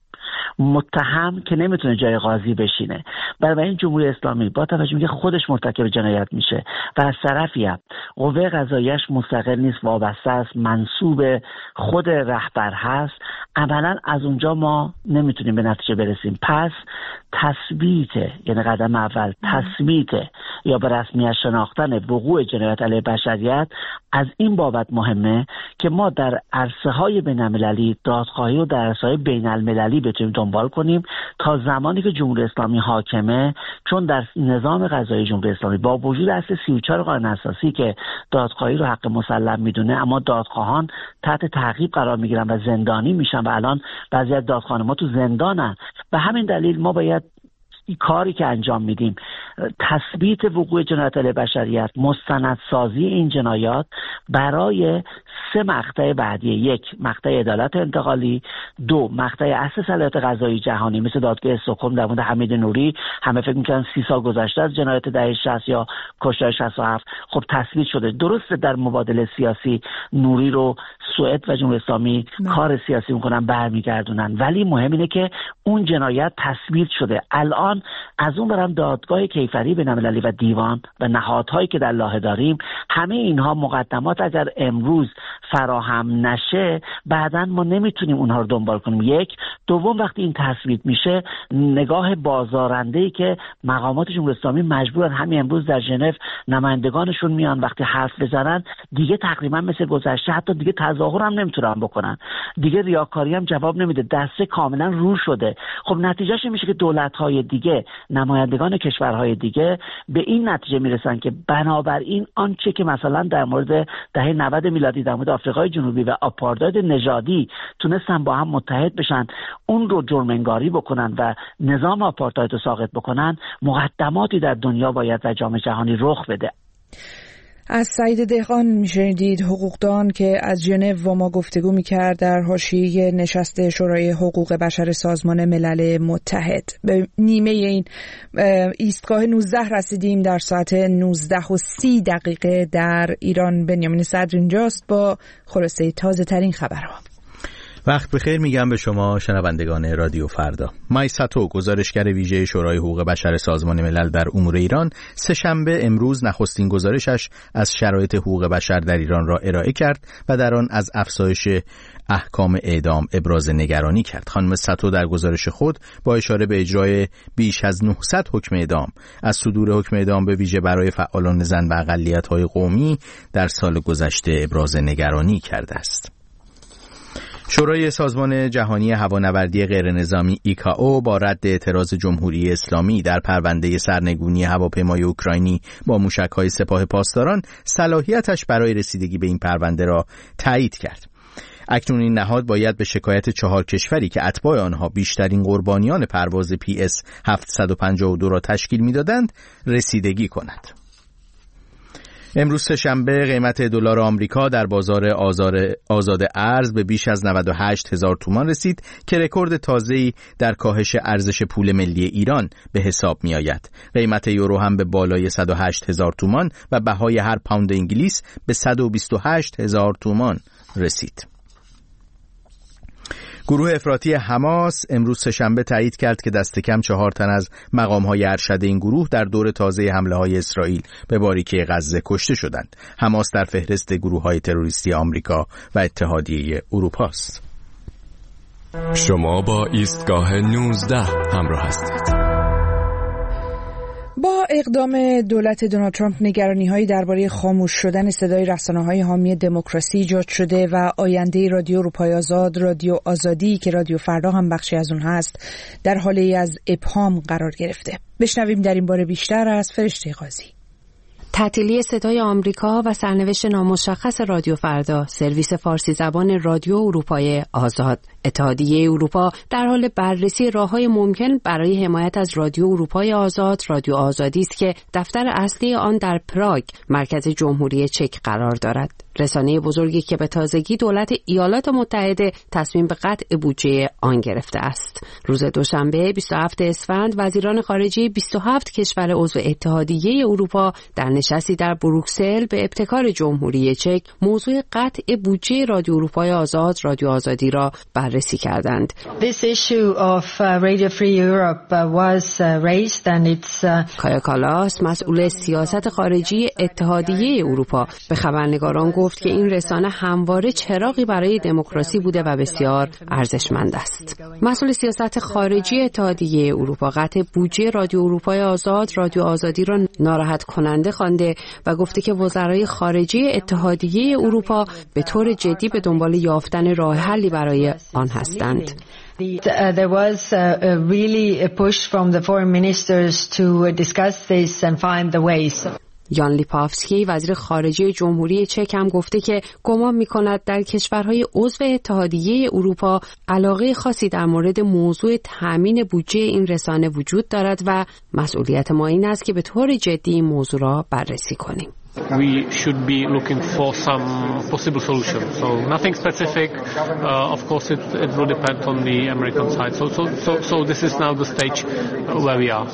[SPEAKER 9] متهم که نمیتونه جای قاضی بشینه. برای این جمهوری اسلامی با توجه به خودش مرتکب جنایت میشه و از طرفی هم قوه قضاییش مستقل نیست، وابسته است، منسوب خود رهبر هست، عملا از اونجا ما نمیتونیم به نتیجه برسیم. پس تثبیت، یعنی قدم اول تثبیت یا به رسمیت شناختن وقوع جنایت علیه بشریت از این بابت مهمه که ما در عرصه های بین المللی دادخواهی و در عرصه های بین المللی بتونیم دنبال کنیم تا زمانی که جمهوری اسلامی حاکمه، چون در نظام قضایی جمهوری اسلامی با وجود اصل سی و چهار قانون اساسی که دادخواهی رو حق مسلم میدونه، اما دادخواهان تحت تعقیب قرار میگیرن و زندانی میشن و الان بعضی از دادخواهان ما تو زندانن. به همین دلیل ما باید این کاری که انجام میدیم تثبیت وقوع جنایت علیه بشریت، مستندسازی این جنایات برای سه مقطع بعدی: یک، مقطع عدالت انتقالی; دو، مقطع اصل صلاحیت قضایی جهانی مثل دادگاه استکهلم در مورد حمید نوری. همه فکر می‌کنن سی سال گذشته از جنایت دهه شصت یا کشتار شصت و هفت. خب تثبیت شده. درسته در مبادله سیاسی نوری رو سوئد و جمهوری اسلامی نه. کار سیاسی میکنن برمیگردونن، ولی مهم اینه که اون جنایت تثبیت شده. الان از اون برم دادگاه کیفری بین‌المللی و دیوان و نهادهایی که در لاهه داریم، همه اینها مقدمات اگر امروز فراهم نشه بعداً ما نمیتونیم اونها رو دنبال کنیم. یک. دوم، وقتی این تثبیت میشه نگاه بازارنده‌ای که مقامات جمهوری اسلامی مجبورن همین امروز در ژنو نمایندگانشون میان وقتی حرف بزنن دیگه تقریبا مثل گذشته حتی دیگه تظاهر هم نمیتونن بکنن، دیگه ریاکاری هم جواب نمیده، دسته کاملا رو شده. خب نتیجهش میشه که دولت‌های دیگه، نمایندگان کشورهای دیگه به این نتیجه میرسن که بنابراین آنچه که مثلا در مورد دهه نود میلادی در مورد آفریقای جنوبی و آپارتاید نژادی تونستن با هم متحد بشن، اون رو جرم‌انگاری بکنن و نظام آپارتاید رو ساقط بکنن، مقدماتی در دنیا باید و جامعه جهانی رخ بده.
[SPEAKER 1] از سعید دهقان میشنیدید، حقوقدان که از ژنو با ما گفتگو میکرد در حاشیه نشست شورای حقوق بشر سازمان ملل متحد. به نیمه این ایستگاه نوزده رسیدیم. در ساعت نوزده و سی دقیقه در ایران. بنیامین صدر اینجاست با خلاصه تازه ترین خبرها.
[SPEAKER 2] وقت بخیر میگم به شما شنوندگان رادیو فردا. مایساتو، گزارشگر ویژه شورای حقوق بشر سازمان ملل در امور ایران، سه شنبه امروز نخستین گزارشش از شرایط حقوق بشر در ایران را ارائه کرد و در آن از افزایش احکام اعدام ابراز نگرانی کرد. خانم ساتو در گزارش خود با اشاره به اجرای بیش از نهصد حکم اعدام، از صدور حکم اعدام به ویژه برای فعالان زن و اقلیت‌های قومی در سال گذشته ابراز نگرانی کرده است. شورای سازمان جهانی هوانوردی غیرنظامی ایکائو با رد اعتراض جمهوری اسلامی در پرونده سرنگونی هواپیمای اوکراینی با موشک‌های سپاه پاسداران صلاحیتش برای رسیدگی به این پرونده را تایید کرد. اکنون این نهاد باید به شکایت چهار کشوری که اتباع آنها بیشترین قربانیان پرواز پی اس هفتصد و پنجاه و دو را تشکیل می‌دادند رسیدگی کند. امروز سه‌شنبه قیمت دلار آمریکا در بازار آزاد ارز به بیش از نود و هشت هزار تومان رسید که رکورد تازه‌ای در کاهش ارزش پول ملی ایران به حساب می آید. قیمت یورو هم به بالای صد و هشت هزار تومان و بهای هر پوند انگلیس به صد و بیست و هشت هزار تومان رسید. گروه افراطی حماس امروز سه‌شنبه تایید کرد که دست کم چهار تن از مقام‌های ارشد این گروه در دور تازه حمله‌های اسرائیل به باریکه غزه کشته شدند. حماس در فهرست گروه‌های تروریستی آمریکا و اتحادیه اروپا است.
[SPEAKER 10] شما با ایستگاه نوزده همراه هستید.
[SPEAKER 1] با اقدام دولت دونالد ترامپ نگرانی‌هایی درباره خاموش شدن صدای رسانه‌های حامی دموکراسی ایجاد شده و آینده رادیو اروپای آزاد، رادیو آزادی که رادیو فردا هم بخشی از اون هست، در حالی از ابهام قرار گرفته. بشنویم در این باره بیشتر از فرشته قاضی.
[SPEAKER 11] تعطیلی صدای آمریکا و سرنوشت نامشخص رادیو فردا، سرویس فارسی زبان رادیو اروپای آزاد. اتحادیه اروپا در حال بررسی راه‌های ممکن برای حمایت از رادیو اروپای آزاد، رادیو آزادی است که دفتر اصلی آن در پراگ، مرکز جمهوری چک قرار دارد. رسانه بزرگی که به تازگی دولت ایالات متحده تصمیم به قطع بودجه آن گرفته است. روز دوشنبه بیست و هفتم اسفند وزیران خارجه بیست و هفت کشور عضو اتحادیه اروپا در نشستی در بروکسل به ابتکار جمهوری چک موضوع قطع بودجه رادیو اروپای آزاد، رادیو آزادی را بررسی کردند.
[SPEAKER 12] This issue of uh, Radio Free Europe uh, was uh, raised and it's uh...
[SPEAKER 11] کایا کالاس، مسئول سیاست خارجی اتحادیه اروپا، به خبرنگاران گفت که این رسانه همواره چراغی برای دموکراسی بوده و بسیار ارزشمند است. مسئول سیاست خارجی اتحادیه اروپا قطع بودجه رادیو اروپای آزاد، رادیو آزادی را ناراحت کننده خوانده و گفته که وزرای خارجه اتحادیه اروپا به طور جدی به دنبال یافتن راه حلی برای آن هستند.
[SPEAKER 12] There was a really a push from the foreign ministers to discuss this and find the ways.
[SPEAKER 11] یان لیپافسکی وزیر خارجه جمهوری چک هم گفته که گمان می‌کند در کشورهای عضو اتحادیه اروپا علاقه خاصی در مورد موضوع تامین بودجه این رسانه وجود دارد و مسئولیت ما این است که به طور جدی این موضوع را بررسی کنیم.
[SPEAKER 13] We should be looking for some possible solution. So nothing specific. Uh, of course, it, it will depend on the American side. So, so, so, so this is now the stage where we are.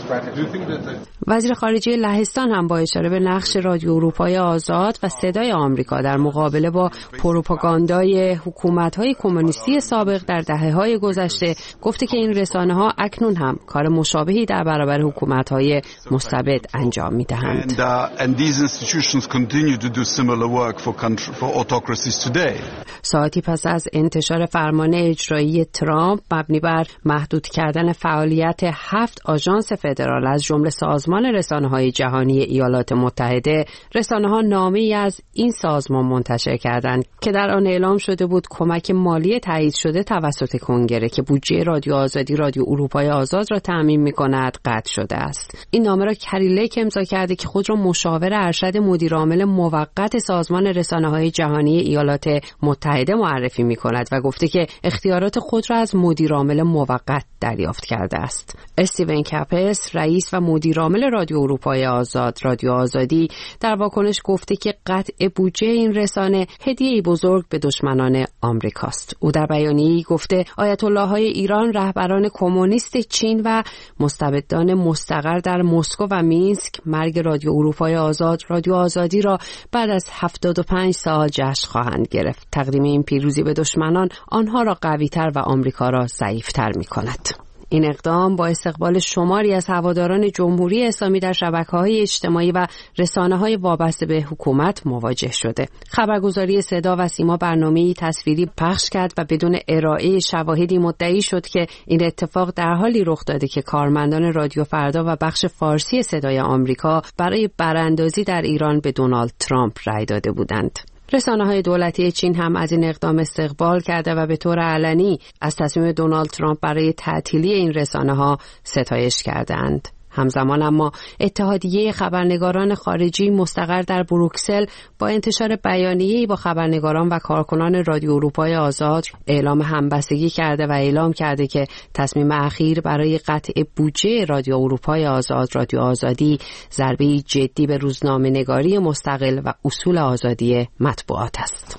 [SPEAKER 11] وزیر خارجه لهستان هم با اشاره به نقش رادیو اروپای آزاد و صدای آمریکا در مقابله با پروپاگاندای حکومت‌های کمونیستی سابق در دهه‌های گذشته گفته که این رسانه‌ها اکنون هم کار مشابهی در برابر حکومت‌های مستبد انجام می‌دهند.
[SPEAKER 14] And, uh, and these institutions continue to do similar work for country, for autocracies today.
[SPEAKER 11] ساعتی پس از انتشار فرمان اجرایی ترامپ مبنی بر محدود کردن فعالیت هفت آژانس فدرال از جمله سازمان رسانه‌های جهانی ایالات متحده، رسانه‌ها نامه‌ای از این سازمان منتشر کردند که در آن اعلام شده بود کمک مالی تایید شده توسط کنگره که بودجه رادیو آزادی رادیو اروپای آزاد را تامین می‌کند قطع شده است. این نامه را کری لیک امضا کرده که خود را مشاور ارشد مدیرعامل موقت سازمان رسانه‌های جهانی ایالات متحده معرفی می‌کند و گفته که اختیارات خود را از مدیرعامل موقت دریافت کرده است. استیون کپس، رئیس و مدیرعامل رادیو اروپای آزاد رادیو آزادی، در واکنش گفته که قطع بودجه این رسانه هدیه‌ای بزرگ به دشمنان آمریکاست. او در بیانیه‌ای گفته آیت الله‌های ایران، رهبران کمونیست چین و مستبدان مستقر در مسکو و مینسک مرگ رادیو اروپای آزاد رادیو آزادی را بعد از هفتاد و پنج سال جشن خواهند گرفت. تقدیم این پیروزی به دشمنان آنها را قوی‌تر و آمریکا را ضعیف‌تر می‌کند. این اقدام با استقبال شماری از هواداران جمهوری اسلامی در شبکه‌های اجتماعی و رسانه‌های وابسته به حکومت مواجه شده. خبرگزاری صدا و سیما برنامه‌ای تصویری پخش کرد و بدون ارائه شواهدی مدعی شد که این اتفاق در حالی رخ داده که کارمندان رادیو فردا و بخش فارسی صدای آمریکا برای براندازی در ایران به دونالد ترامپ رأی داده بودند. رسانه‌های دولتی چین هم از این اقدام استقبال کرده و به طور علنی از تصمیم دونالد ترامپ برای تعطیلی این رسانه‌ها ستایش کردند. همزمان اما اتحادیه خبرنگاران خارجی مستقر در بروکسل با انتشار بیانیه‌ای با خبرنگاران و کارکنان رادیو اروپای آزاد اعلام همبستگی کرده و اعلام کرده که تصمیم اخیر برای قطع بودجه رادیو اروپای آزاد رادیو آزادی ضربه‌ای جدی به روزنامه‌نگاری مستقل و اصول آزادی مطبوعات است.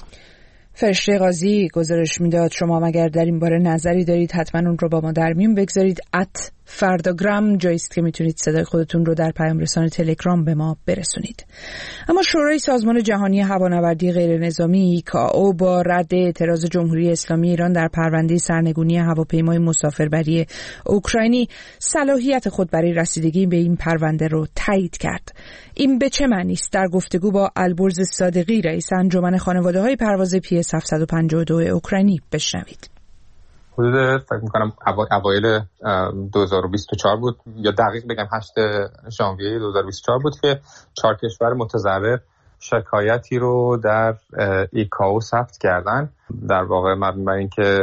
[SPEAKER 1] فرشته قاضی گزارش میداد. شما مگر در این باره نظری دارید حتما اون رو با ما در میون بگذارید. ات فرداگرام جاییست که میتونید صدای خودتون رو در پیام رسان تلگرام به ما برسونید. اما شورای سازمان جهانی هوانوردی غیر نظامی ایکائو با رد اعتراض جمهوری اسلامی ایران در پرونده سرنگونی هواپیمای مسافربری اوکراینی صلاحیت خود برای رسیدگی به این پرونده رو تایید کرد. این به چه معنی است؟ در گفتگو با البرز صادقی رئیس انجمن خانواده‌های پرواز پی اس هفتصد و پنجاه و دو اوکراینی بشنوید.
[SPEAKER 15] حدود فکر میکنم اوایل دو هزار و بیست و چهار بود یا دقیق بگم هشتم ژانویه دو هزار و بیست و چهار بود که چهار کشور متضرر شکایتی رو در ایکائو ثبت کردن. در واقع مبنی بر این که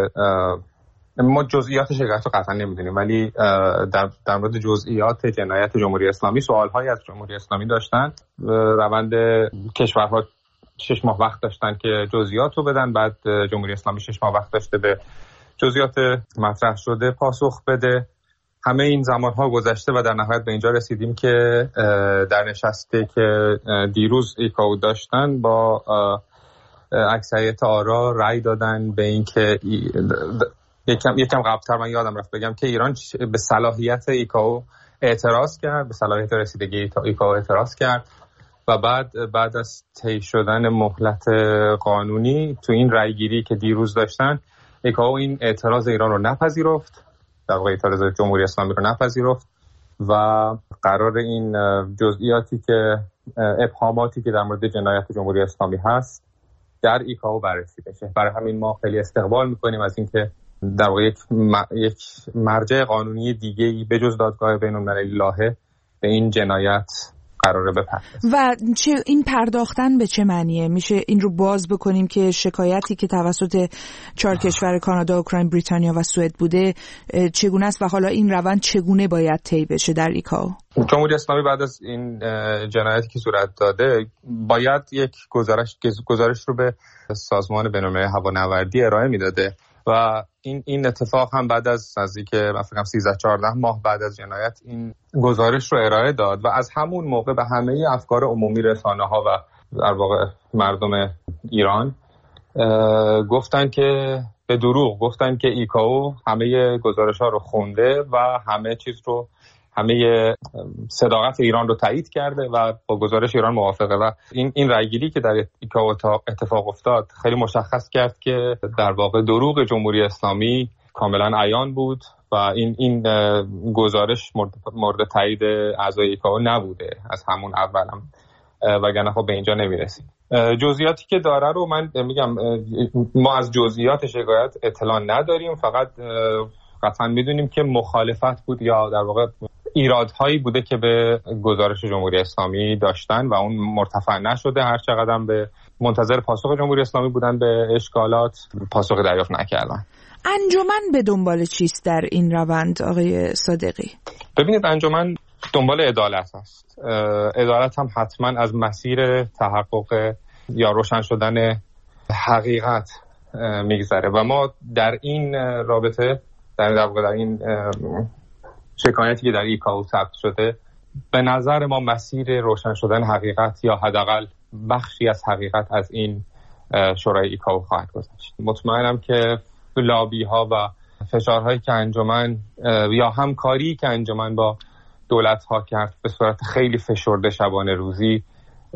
[SPEAKER 15] ما جزئیات شکایت رو قطعا نمیدونیم، ولی در در مورد جزئیات جنایت جمهوری اسلامی سوالهایی از جمهوری اسلامی داشتن. روند کشورها شش ماه وقت داشتن که جزئیات رو بدن، بعد جمهوری اسلامی شش ماه وقت داشته به جزئیات مطرح شده پاسخ بده. همه این زمانها گذشته و در نهایت به اینجا رسیدیم که در نشستی که دیروز ایکائو داشتن با اکثریت آرا رأی دادن به این که یکم یکم قبل‌تر من یادم رفت بگم که ایران به صلاحیت ایکائو اعتراض کرد، به صلاحیت رسیدگی ایکائو اعتراض کرد و بعد بعد از طی شدن مهلت قانونی تو این رأیگیری که دیروز داشتن ایکائو این اعتراض ایران رو نپذیرفت، در واقع اعتراض جمهوری اسلامی رو نپذیرفت و قرار این جزئیاتی که ابهاماتی که در مورد جنایت جمهوری اسلامی هست در ایکائو بررسی بشه. برای همین ما خیلی استقبال میکنیم از اینکه در واقع یک یک مرجع قانونی دیگه‌ای به جز دادگاه بین‌المللی لاهه به این جنایت قراره بپردازه.
[SPEAKER 1] و چه این پرداختن به چه معنیه؟ میشه این رو باز بکنیم که شکایتی که توسط چهار کشور کانادا، اوکراین، بریتانیا و سوئد بوده چگونه است و حالا این روند چگونه باید طی بشه در ایکائو؟
[SPEAKER 15] جمهوری اسلامی بعد از این جنایتی که صورت داده باید یک گزارش گزارش رو به سازمان بین‌المللی هوانوردی ارائه میداده و این این اتفاق هم بعد از نزدیک فکر سیزده چهارده ماه بعد از جنایت این گزارش رو ارائه داد و از همون موقع به همه افکار عمومی رسانه‌ها و در واقع مردم ایران گفتن که به دروغ گفتن که ایکائو همه گزارش‌ها رو خونده و همه چیز رو همه صداقت ایران رو تایید کرده و با گزارش ایران موافقه و این این رأیگیری که در ایکائو اتفاق افتاد خیلی مشخص کرد که در واقع دروغ جمهوری اسلامی کاملا عیان بود و این این گزارش مورد, مورد تایید اعضای ایکائو نبوده از همون اولم، وگرنه خب به اینجا نمیرسیم. جزئیاتی که داره رو من میگم ما از جزئیات شکایت اطلاع نداریم، فقط قطعا میدونیم که مخالفت بود یا در واقع ایرادهایی بوده که به گزارش جمهوری اسلامی داشتن و اون مرتفع نشده، هر چقدر به منتظر پاسخ جمهوری اسلامی بودن به اشکالات پاسخ دریافت نکردن.
[SPEAKER 1] انجمن به دنبال چیست در این روند آقای صادقی؟
[SPEAKER 15] ببینید انجمن دنبال عدالت است. عدالت هم حتما از مسیر تحقق یا روشن شدن حقیقت میگذره و ما در این رابطه در واقع در این شکایتی که در ایکائو ثبت شده به نظر ما مسیر روشن شدن حقیقت یا حداقل بخشی از حقیقت از این شورای ایکائو خواهد گذشت. مطمئنم که لابی ها و فشارهایی که انجمن یا همکاری که انجمن با دولت ها کرد به صورت خیلی فشرده شبانه روزی،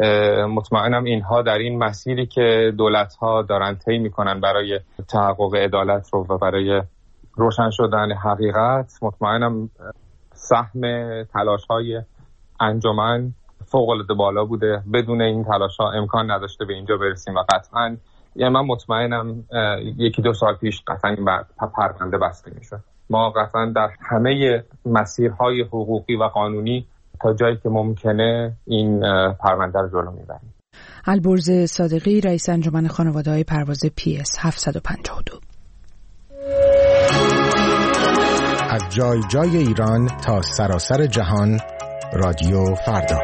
[SPEAKER 15] مطمئنم اینها در این مسیری که دولت ها دارن طی میکنن برای تحقق عدالت رو و برای روشن شدن حقیقت، مطمئنم سهم تلاش‌های انجمن فوق‌العاده بالا بوده. بدون این تلاش‌ها امکان نداشته به اینجا برسیم و قطعاً یعنی من مطمئنم یکی دو سال پیش قطعاً این پرونده بسته می‌شد. ما قطعاً در همه مسیرهای حقوقی و قانونی تا جایی که ممکنه این پرونده رو جلو می‌بریم.
[SPEAKER 1] البرز صادقی، رئیس انجمن خانواده‌های پرواز پی اس هفتصد و پنجاه و دو.
[SPEAKER 2] از جای جای ایران تا سراسر جهان، رادیو فردا.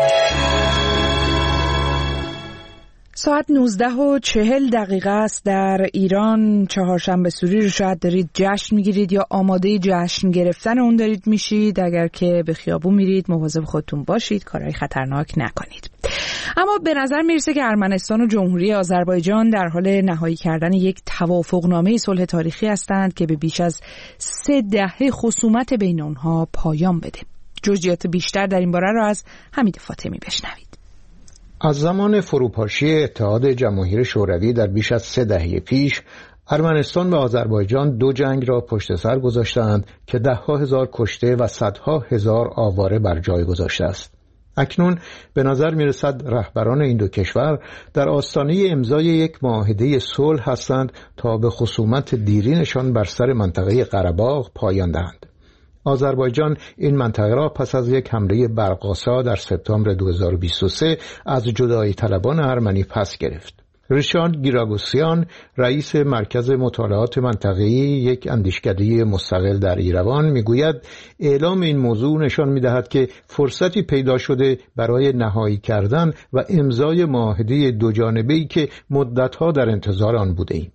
[SPEAKER 1] ساعت نوزده و چهل دقیقه است در ایران. چهارشنبه سوری رو شاید دارید جشن میگیرید یا آماده جشن گرفتن اون دارید میشید. اگر که به خیابون میرید مواظب خودتون باشید، کارهای خطرناک نکنید. اما به نظر میرسه که ارمنستان و جمهوری آذربایجان در حال نهایی کردن یک توافقنامه صلح تاریخی هستند که به بیش از سه دهه خصومت بین اونها پایان بده. جزئیات بیشتر در این باره را از حمید فاطمی بشنوید.
[SPEAKER 16] از زمان فروپاشی اتحاد جماهیر شوروی در بیش از سه دهه پیش، ارمنستان و آذربایجان دو جنگ را پشت سر گذاشتند که ده‌ها هزار کشته و صدها هزار آواره بر جای گذاشته است. اکنون به نظر می‌رسد رهبران این دو کشور در آستانه امضای یک معاهده صلح هستند تا به خصومت دیرینشان بر سر منطقه قره‌باغ پایان دهند. آذربایجان این منطقه را پس از یک حمله برق‌آسا در سپتامبر دو هزار و بیست و سه از جدایی طلبان ارمنی پس گرفت. ریشان گیراگوسیان، رئیس مرکز مطالعات منطقه‌ای، یک اندیشکده مستقل در ایروان، میگوید اعلام این موضوع نشان می‌دهد که فرصتی پیدا شده برای نهایی کردن و امضای معاهده دوجانبه‌ای که مدت‌ها در انتظار آن بوده‌ایم.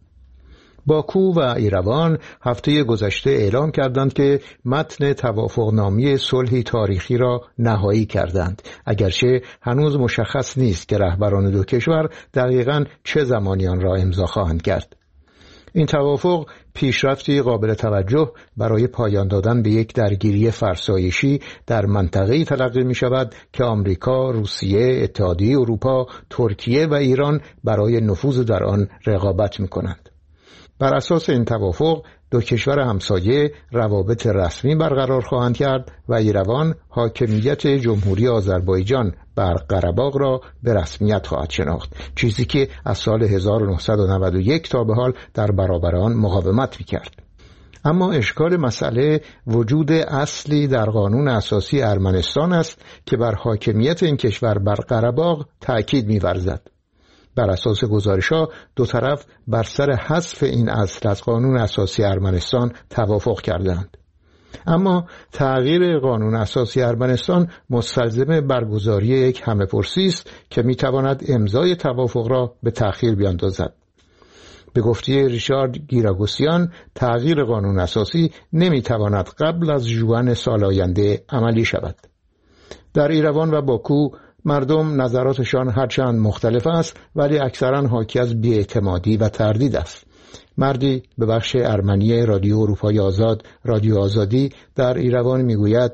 [SPEAKER 16] باکو و ایروان هفته گذشته اعلام کردند که متن توافقنامه صلحی تاریخی را نهایی کردند، اگرچه هنوز مشخص نیست که رهبران دو کشور دقیقاً چه زمانی آن را امضا خواهند کرد. این توافق پیشرفتی قابل توجه برای پایان دادن به یک درگیری فرسایشی در منطقه‌ای تلقی می شود که آمریکا، روسیه، اتحادیه اروپا، ترکیه و ایران برای نفوذ در آن رقابت می کنند. بر اساس این توافق دو کشور همسایه روابط رسمی برقرار خواهند کرد و ایروان حاکمیت جمهوری آذربایجان بر قره‌باغ را به رسمیت خواهد شناخت، چیزی که از سال هزار و نهصد و نود و یک تا به حال در برابر آن مقاومت می‌کرد. اما اشکال مسئله وجود اصلی در قانون اساسی ارمنستان است که بر حاکمیت این کشور بر قره‌باغ تأکید می‌ورزد. بر اساس گزارش‌ها دو طرف بر سر حذف این اصل از قانون اساسی ارمنستان توافق کردند. اما تغییر قانون اساسی ارمنستان مستلزم برگزاری یک همه‌پرسی است که می‌تواند امضای توافق را به تأخیر بیاندازد. به گفته ریچارد گیراگوسیان، تغییر قانون اساسی نمی‌تواند قبل از ژوئن سال آینده عملی شود. در ایروان و باکو مردم نظراتشان هرچند مختلف است ولی اکثرا حاکی از بی‌اعتمادی و تردید است. مردی به بخش ارمنی رادیو اروپای آزاد رادیو آزادی در ایروان میگوید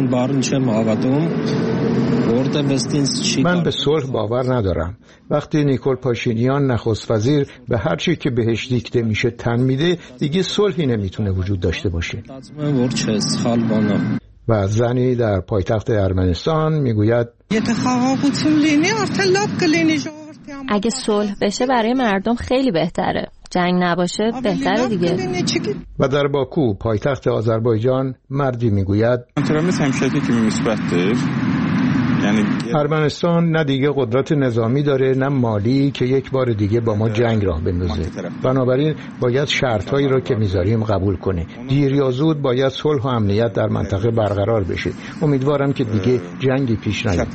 [SPEAKER 16] من به صلح باور ندارم. وقتی نیکول پاشینیان نخست وزیر به هر چی که بهش دیکته میشه تن میده، دیگه صلحی نمیتونه وجود داشته باشه. و زنی در پایتخت ارمنستان میگوید
[SPEAKER 17] اگه صلح بشه برای مردم خیلی بهتره، جنگ نباشه بهتره دیگه.
[SPEAKER 16] و در باکو پایتخت آذربایجان مردی میگوید ارمنستان نه دیگه قدرت نظامی داره نه مالی که یک بار دیگه با ما جنگ راه بندازه. بنابراین باید شرطهایی را که میذاریم قبول کنه. دیر یا زود باید صلح و امنیت در منطقه برقرار بشه. امیدوارم که دیگه جنگی پیش نیاد.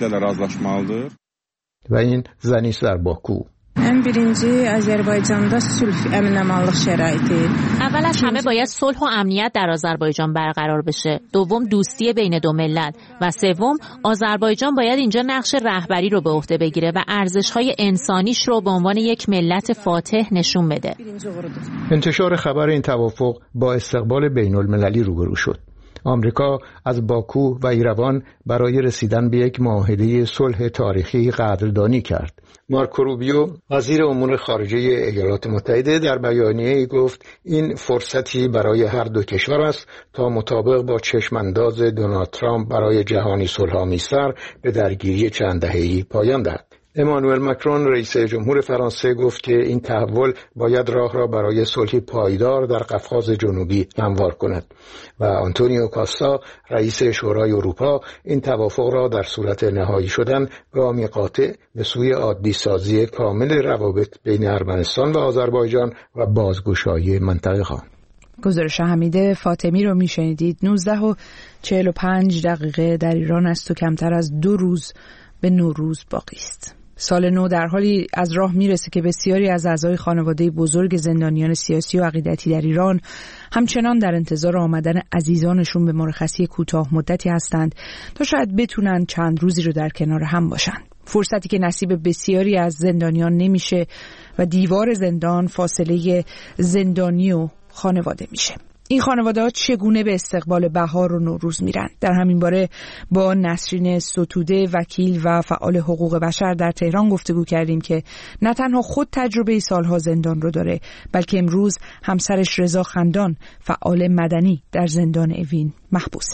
[SPEAKER 16] و این زنیست در باکو.
[SPEAKER 18] ən birinci Azərbaycanda sülh əminəmanlıq şəraiti.
[SPEAKER 19] اول از همه باید صلح و امنیت در آذربایجان برقرار بشه. دوم دوستی بین دو ملت و سوم آذربایجان باید اینجا نقش رهبری رو به عهده بگیره و ارزش‌های انسانیش رو به عنوان یک ملت فاتح نشون بده.
[SPEAKER 16] انتشار خبر این توافق با استقبال بین‌المللی روبرو شد. آمریکا از باکو و ایروان برای رسیدن به یک معاهده صلح تاریخی قدردانی کرد. مارکو روبیو وزیر امور خارجه ایالات متحده در بیانیه‌ای گفت این فرصتی برای هر دو کشور است تا مطابق با چشمانداز دونالد ترامپ برای جهانی صلح‌آمیزتر به درگیری چند دهه‌ای پایان دهد. امانوئل ماکرون رئیس جمهور فرانسه گفت که این تحول باید راه را برای صلحی پایدار در قفقاز جنوبی هموار کند و آنتونیو کاستا رئیس شورای اروپا این توافق را در صورت نهایی شدن گامی قاطع به سوی عادی سازی کامل روابط بین ارمنستان و آذربایجان و بازگشایی منطقه خواند.
[SPEAKER 1] گزارش حمید فاطمی رو میشنیدید. نوزده و چهل و پنج دقیقه در ایران است و کمتر از دو روز به نوروز باقی است. سال نو در حالی از راه میرسه که بسیاری از اعضای خانواده بزرگ زندانیان سیاسی و عقیدتی در ایران همچنان در انتظار آمدن عزیزانشون به مرخصی کوتاه مدتی هستند تا شاید بتونن چند روزی رو در کنار هم باشن. فرصتی که نصیب بسیاری از زندانیان نمیشه و دیوار زندان فاصله زندانی و خانواده میشه. این خانواده ها چگونه به استقبال بهار و نوروز میرن؟ در همین باره با نسرین ستوده وکیل و فعال حقوق بشر در تهران گفتگو کردیم که نه تنها خود تجربه سالها زندان رو داره بلکه امروز همسرش رضا خندان فعال مدنی در زندان اوین محبوسه.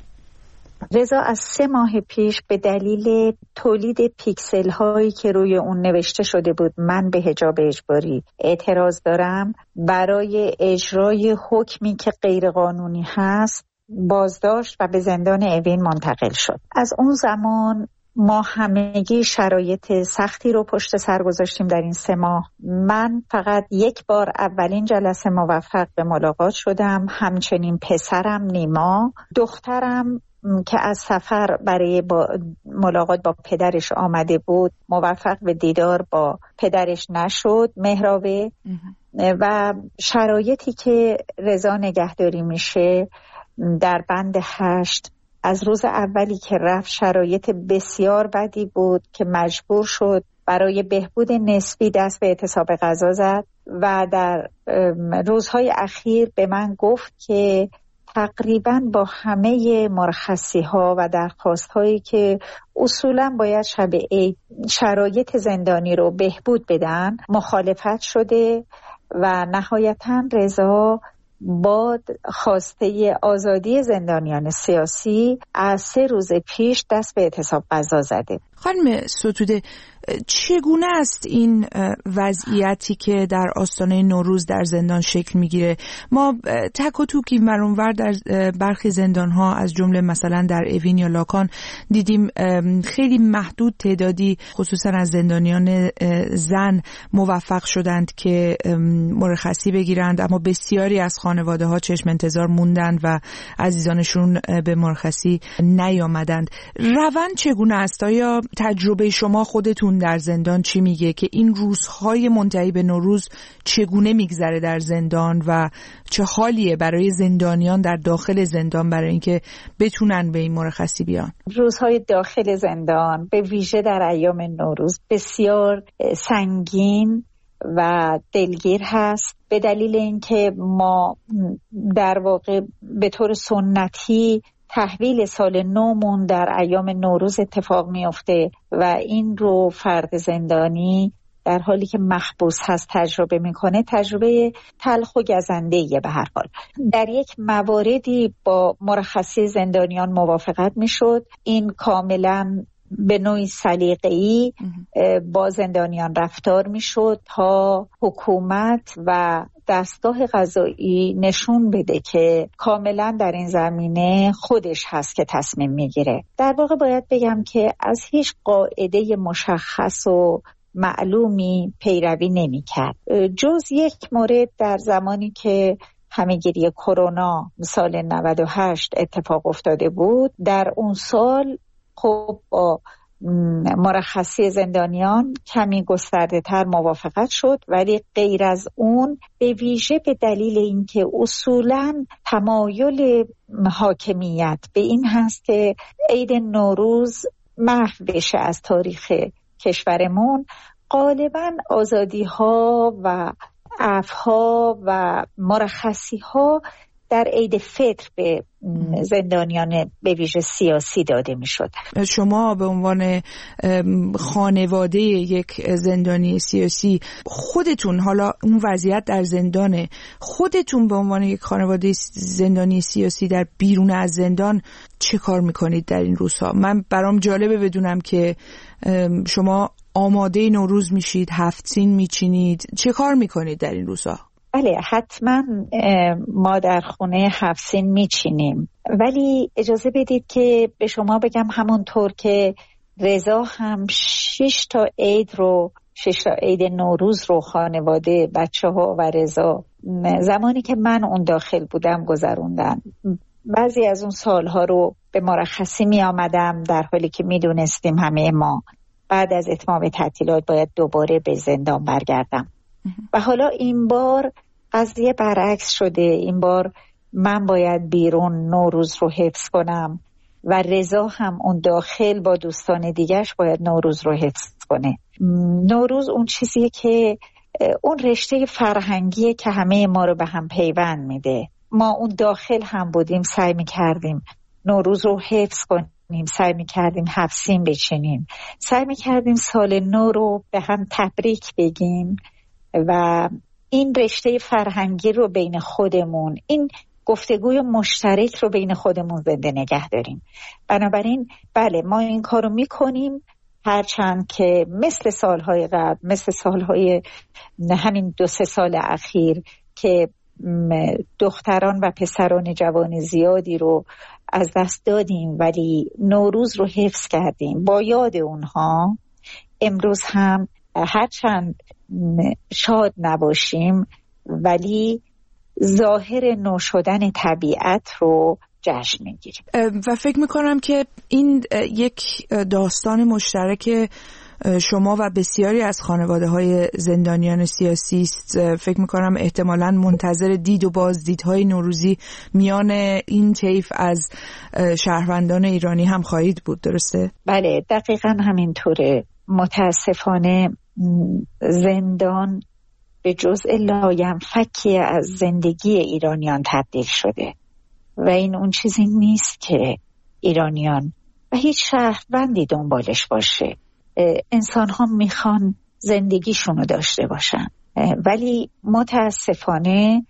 [SPEAKER 20] رضا از سه ماه پیش به دلیل تولید پیکسل هایی که روی اون نوشته شده بود من به حجاب اجباری اعتراض دارم، برای اجرای حکمی که غیر قانونی هست بازداشت و به زندان اوین منتقل شد. از اون زمان ما همگی شرایط سختی رو پشت سر گذاشتیم در این سه ماه. من فقط یک بار اولین جلسه موفق به ملاقات شدم، همچنین پسرم نیما، دخترم که از سفر برای با ملاقات با پدرش آمده بود موفق به دیدار با پدرش نشد مهرابه. و شرایطی که رضا نگهداری میشه در بند هشت از روز اولی که رفت شرایط بسیار بدی بود که مجبور شد برای بهبود نسبی دست به اعتصاب غذا زد و در روزهای اخیر به من گفت که تقریباً با همه مرخصی ها و درخواست هایی که اصولاً باید شب عید شرایط زندانی رو بهبود بدن مخالفت شده و نهایتاً رضا با خواسته آزادی زندانیان سیاسی از سه روز پیش دست به اعتصاب غذا زده.
[SPEAKER 1] خانم ستوده، چگونه است این وضعیتی که در آستانه نوروز در زندان شکل میگیره؟ ما تک و توکی ورانور در برخی زندان‌ها از جمله مثلا در اوین یا لاکان دیدیم خیلی محدود تعدادی خصوصا از زندانیان زن موفق شدند که مرخصی بگیرند، اما بسیاری از خانواده‌ها چشم انتظار موندند و عزیزانشون به مرخصی نیامدند. روند چگونه است؟ آیا تجربه شما خودتون در زندان چی میگه که این روزهای منتهی به نوروز چگونه میگذره در زندان و چه حالیه برای زندانیان در داخل زندان برای اینکه بتونن به این مرخصی بیان؟
[SPEAKER 20] روزهای داخل زندان به ویژه در ایام نوروز بسیار سنگین و دلگیر هست، به دلیل اینکه ما در واقع به طور سنتی تحویل سال نومون در ایام نوروز اتفاق میفته و این رو فرد زندانی در حالی که محبوس هست تجربه میکنه. تجربه تلخ و گزنده‌ایه به هر حال. در یک مواردی با مرخصی زندانیان موافقت میشد. این کاملا به نوعی سلیقه‌ای با زندانیان رفتار میشد تا حکومت و دستگاه قضایی نشون بده که کاملا در این زمینه خودش هست که تصمیم میگیره. در واقع باید بگم که از هیچ قاعده مشخص و معلومی پیروی نمی‌کرد، جز یک مورد در زمانی که همه‌گیری کرونا سال نود و هشت اتفاق افتاده بود. در اون سال خب با مرخصی زندانیان کمی گسترده تر موافقت شد، ولی غیر از اون به ویژه به دلیل اینکه اصولاً تمایل حاکمیت به این هست که عید نوروز محو بشه از تاریخ کشورمون، غالباً آزادی ها و عفو ها و مرخصی ها در عید فطر به زندانیان به ویژه سیاسی داده می شد.
[SPEAKER 1] شما به عنوان خانواده یک زندانی سیاسی خودتون، حالا اون وضعیت در زندانه، خودتون به عنوان یک خانواده زندانی سیاسی در بیرون از زندان چه کار میکنید در این روزها؟ من برام جالبه بدونم که شما آماده نوروز میشید، هفت سین میچینید، چه کار میکنید در این روزها؟
[SPEAKER 20] بله حتما ما در خونه هفت سین میچینیم، ولی اجازه بدید که به شما بگم همونطور که رضا هم شش تا عید رو شش تا عید نوروز رو خانواده بچه ها و رضا زمانی که من اون داخل بودم گذروندن. بعضی از اون سالها رو به مرخصی می آمدم در حالی که می دونستیم همه ما بعد از اتمام تعطیلات باید دوباره به زندان برگردم. و حالا این بار قضیه برعکس شده. این بار من باید بیرون نوروز رو حفظ کنم و رضا هم اون داخل با دوستان دیگرش باید نوروز رو حفظ کنه. نوروز اون چیزیه که اون رشته فرهنگیه که همه ما رو به هم پیوند میده. ما اون داخل هم بودیم، سعی میکردیم نوروز رو حفظ کنیم، سعی میکردیم هفت سین بچینیم، سعی میکردیم سال نو رو به هم تبریک بگیم و این رشته فرهنگی رو بین خودمون، این گفتگوی مشترک رو بین خودمون زنده نگه داریم. بنابراین بله ما این کار رو میکنیم، هرچند که مثل سالهای قبل، مثل سالهای همین دو سه سال اخیر که دختران و پسران جوان زیادی رو از دست دادیم ولی نوروز رو حفظ کردیم. با یاد اونها امروز هم هرچند شاد نباشیم ولی ظاهر نو شدن طبیعت رو جشن میگیریم.
[SPEAKER 1] و فکر میکنم که این یک داستان مشترک شما و بسیاری از خانواده های زندانیان سیاسی است. فکر میکنم احتمالاً منتظر دید و بازدیدهای نوروزی میان این طیف از شهروندان ایرانی هم خواهید بود، درسته؟
[SPEAKER 20] بله دقیقاً همینطوره. متاسفانه زندان به جزء لاینفکی از زندگی ایرانیان تبدیل شده و این اون چیزی نیست که ایرانیان و هیچ شهروندی دنبالش باشه. انسان ها میخوان زندگیشون رو داشته باشن ولی متاسفانه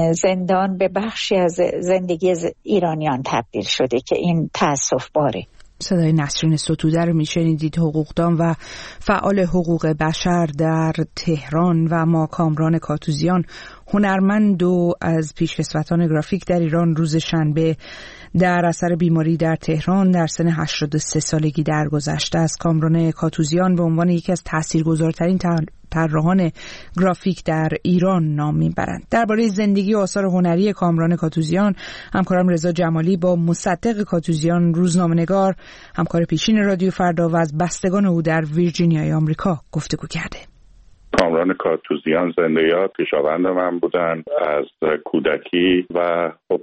[SPEAKER 20] زندان به بخشی از زندگی ایرانیان تبدیل شده که این تأسف باره.
[SPEAKER 1] صدای نسرین ستوده رو میشنیدید، حقوقدان و فعال حقوق بشر در تهران، و ما کامران کاتوزیان، هنرمند و از پیشکسوتان گرافیک در ایران، روز شنبه در اثر بیماری در تهران در سن هشتاد و سه سالگی درگذشته است. کامران کاتوزیان به عنوان یکی از تاثیرگذارترین طراحان گرافیک در ایران نام میبرند. درباره زندگی و آثار هنری کامران کاتوزیان همکارم رضا جمالی با مصدق کاتوزیان، روزنامه‌نگار، همکار پیشین رادیو فردا و از بستگان او در ویرجینیای آمریکا گفتگو کرده.
[SPEAKER 21] کامران کاتوزیان زنده‌یاد پیشاوند من بودن از کودکی و خب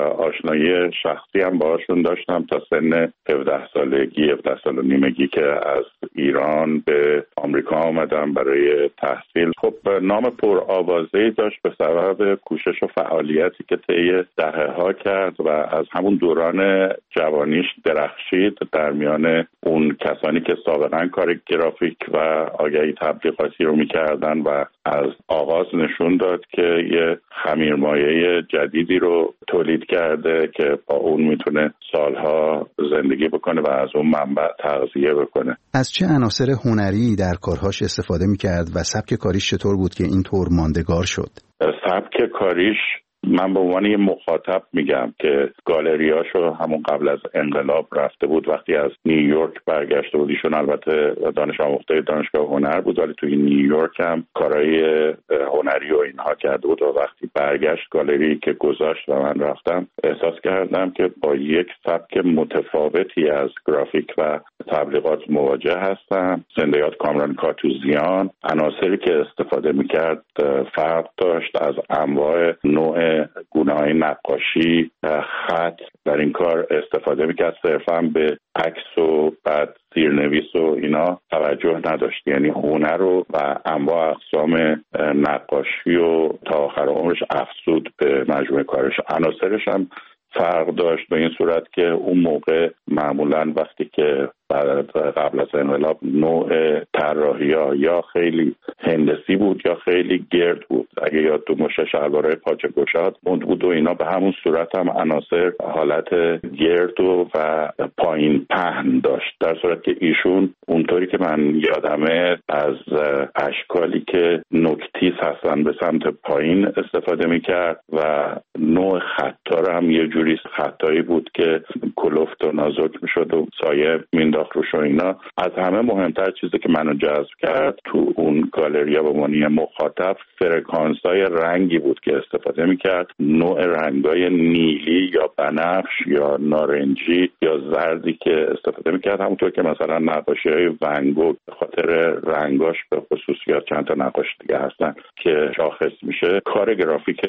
[SPEAKER 21] آشنایی شخصی هم باهاشون داشتم تا سن هفده سالگی، هفده سال و نیمگی که از ایران به آمریکا آمدم برای تحصیل. خب نام پرآوازه‌ای داشت به سبب کوشش و فعالیتی که طی دهه‌ها کرد و از همون دوران جوانیش درخشید در میان اون کسانی که سابقاً کار گرافیک و آگهی تبلیغاتی رو می‌کردن و از آغاز نشون داد که یه خمیرمایه جدیدی رو تولید کرده که با اون میتونه سالها زندگی بکنه و از اون منبع تغذیه بکنه.
[SPEAKER 2] از چه عناصر هنری در کارهاش استفاده میکرد و سبک کاریش چطور بود که اینطور ماندگار شد؟
[SPEAKER 21] سبک کاریش من به عنوان یه مخاطب میگم که گالریاشو همون قبل از انقلاب رفته بود. وقتی از نیویورک برگشته بود، ایشون البته دانش آموخته دانشگاه هنر بود ولی توی نیویورک هم کارهای هنری و اینها کرده بود و وقتی برگشت گالری که گذاشت و من رفتم احساس کردم که با یک سبک متفاوتی از گرافیک و تبلیغات مواجه هستم. زنده‌یاد کامران کاتوزیان عناصری که استفاده میکرد فرق داشت از انواع نوع گونه‌های نقاشی، خط. در این کار استفاده میکرد، صرفاً به عکس و بعد زیرنویس و اینا توجه نداشت، یعنی هنر رو و انواع اقسام نقاشی و تا آخر عمرش افزود به مجموعه کارش. عناصرش هم فرق داشت به این صورت که اون موقع معمولاً وقتی که بعد قبل از انقلاب نوع طراحی‌ها یا خیلی هندسی بود یا خیلی گرد بود. اگه یادتون باشه شلوارهای پاچه گشاد مد بود و اینا به همون صورت هم عناصر حالت گرد و, و پایین پهن داشت، در صورت که ایشون اونطوری که من یادمه از اشکالی که نوکتیز هستن به سمت پایین استفاده میکرد و نوع خطا هم یه جوری خطایی بود که کلفت و نازک میشد و سایه مینداخت روش و اینا. از همه مهمتر چیزی که منو جذب کرد تو اون گالریا به معنی مخاطب فرکانس‌های رنگی بود که استفاده میکرد. نوع رنگای نیلی یا بنفش یا نارنجی یا زردی که استفاده میکرد، همونطور که مثلا نقاشی‌های ون گوگ به خاطر رنگاش به خصوصیات چند تا نقاش دیگه هستن که شاخص میشه. کار گرافیک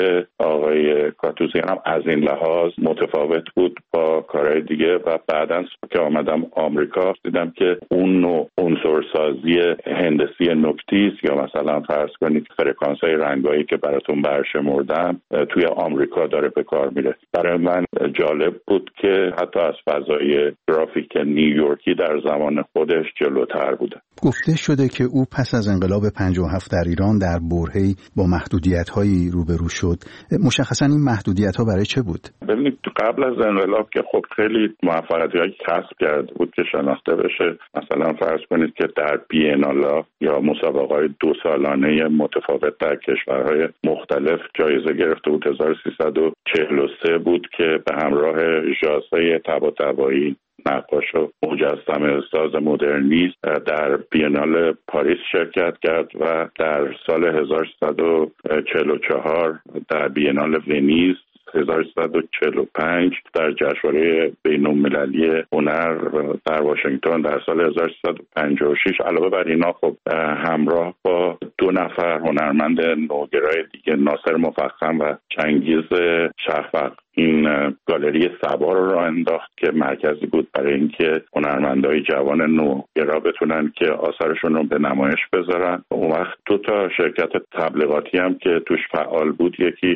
[SPEAKER 21] آقای کاتوزیان هم از این لحاظ متفاوت بود با کارهای دیگه و بعداً که آمدم آمریکا دیدم که اون نوع عنصرسازی هندسی نوکتیز یا مثلا فرض کنید فرکانس‌های رنگایی که براتون برشمردم توی آمریکا داره به کار میره. برای من جالب بود که حتی از فضای گرافیک نیویورکی در زمان خودش جلوتر بوده.
[SPEAKER 2] گفته شده که او پس از انقلاب پنجاه و هفت در ایران در برهه‌ای با محدودیت‌هایی روبرو شد. مشخصاً این محدودیت‌ها برای چه بود؟
[SPEAKER 21] ببینید قبل از انقلاب که خب خیلی موفقیت‌هایی کسب کرده بود که شناخته بشه. مثلا فرض کنید که در بینالا یا مسابقه‌های دو سالانه متفاوت در کشورهای مختلف جایزه گرفته بود. هزار و سیصد و چهل و سه بود که به همراه ژازه طباطبایی نقاش و مجسمه ساز مدرنیست در بینال پاریس شرکت کرد و در سال هزار و سیصد و چهل و چهار در بینال ونیز، هزار و سیصد و چهل و پنج در جشنواره بین‌المللی هنر در واشنگتن در سال هزار و سیصد و پنجاه و شش. علاوه بر اینا خب همراه با دو نفر هنرمند نوگرای دیگه، ناصر مفخم و چنگیز شفق، این گالری سبا رو راه انداخت که مرکزی بود برای اینکه هنرمندای جوان نوگرا بتونن که آثارشون رو به نمایش بذارن. اون وقت دو تا شرکت تبلیغاتی هم که توش فعال بود، یکی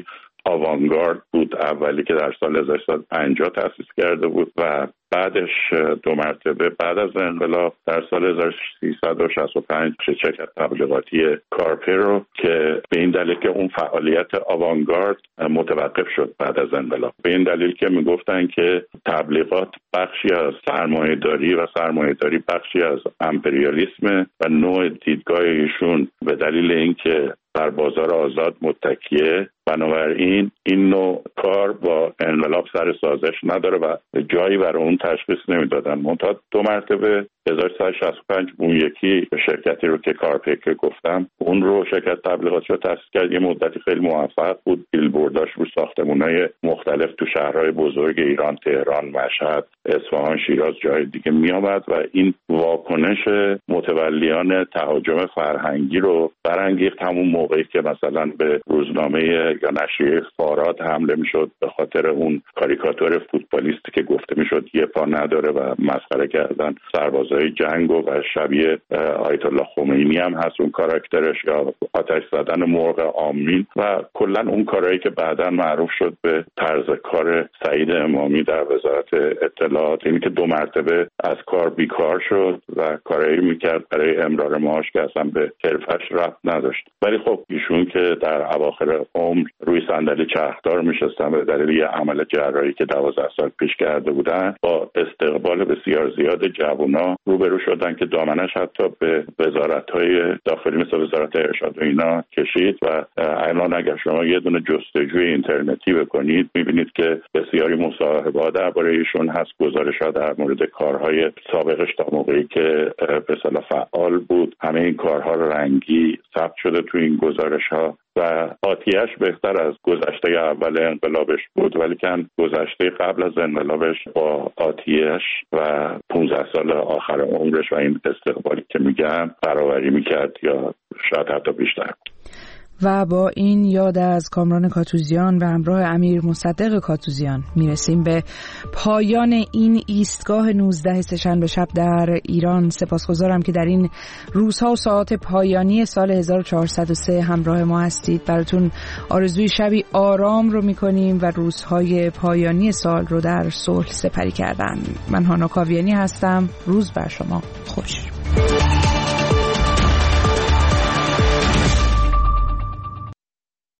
[SPEAKER 21] آوانگارد بود، اولی که در سال هزار و سیصد و پنجاه تأسیس کرده بود و بعدش دو مرتبه بعد از انقلاب در سال هزار و سیصد و شصت و پنج شرکت تبلیغاتی کارپر رو که به این دلیل که اون فعالیت آوانگارد متوقف شد بعد از انقلاب، به این دلیل که میگفتن که تبلیغات بخشی از سرمایه‌داری و سرمایه‌داری بخشی از امپریالیسم و نوع دیدگاه ایشون به دلیل اینکه بر بازار آزاد متکیه، بنابراین این نوع کار با انقلاب سر سازش نداره و جایی برای اون تشخیص نمیدادن. منتها دو مرتبه هزار و سیصد و شصت و پنج اون یکی شرکتی رو که کارپر گفتم اون رو شرکت تبلیغاتی رو تأسیس کرد. یه مدتی خیلی موفق بود، بیلبورداش رو ساختمان‌های مختلف تو شهرهای بزرگ ایران، تهران، مشهد، اصفهان، شیراز، جای دیگه می آمد و این واکنش متولیان تهاجم فرهنگی رو برانگیخت. همون موقعی که مثلا به روزنامه یا نشریه فاراد حمله میشد به خاطر اون کاریکاتور فوتبالیستی که گفته میشد یه پا نداره و مسخره کردن سربازای جنگ و شبیه آیت الله خمینی هم هست اون کاراکترش، یا آتش زدن مرغ آمین و کلا اون کارهایی که بعداً معروف شد به طرز کار سعید امامی در وزارت اطلاعات، اینی که دو مرتبه از کار بیکار شد و کارایی میکرد برای امرار معاش که اصلا به حرفش ربط نداشت. ولی خب ایشون که در اواخر عمر روی صندلی چرخدار میشستن به دلیل یه عمل جراحی که دوازده سال پیش کرده بودن، با استقبال بسیار زیاد جوونا روبرو شدن که دامنش حتی به وزارت‌های داخلی مثل وزارت ارشاد و اینا کشید و الان اگر شما یه دونه جستجوی اینترنتی بکنید میبینید که بسیاری مصاحبه‌ها درباره ایشون هست، گزارش‌ها در مورد کارهای سابقش تا موقعی که به اصطلاح فعال بود. همه این کارها رنگی ثبت شده تو این گزارش‌ها و آتیش بهتر از گذشته اول انقلابش بود، ولی کن گذشته قبل از انقلابش با آتیش و پانزده سال آخر عمرش و این استقبالی که میگم برابری میکرد یا شاید حتی بیشتر.
[SPEAKER 1] و با این یاد از کامران کاتوزیان و همراه امیر مصدق کاتوزیان میرسیم به پایان این ایستگاه نوزده سه‌شنبه شب در ایران. سپاسگزارم که در این روزها و ساعات پایانی سال هزار و چهارصد و سه همراه ما هستید. براتون آرزوی شبی آرام رو میکنیم و روزهای پایانی سال رو در صلح سپری کردن. من هانا کاویانی هستم. روز بر شما خوش.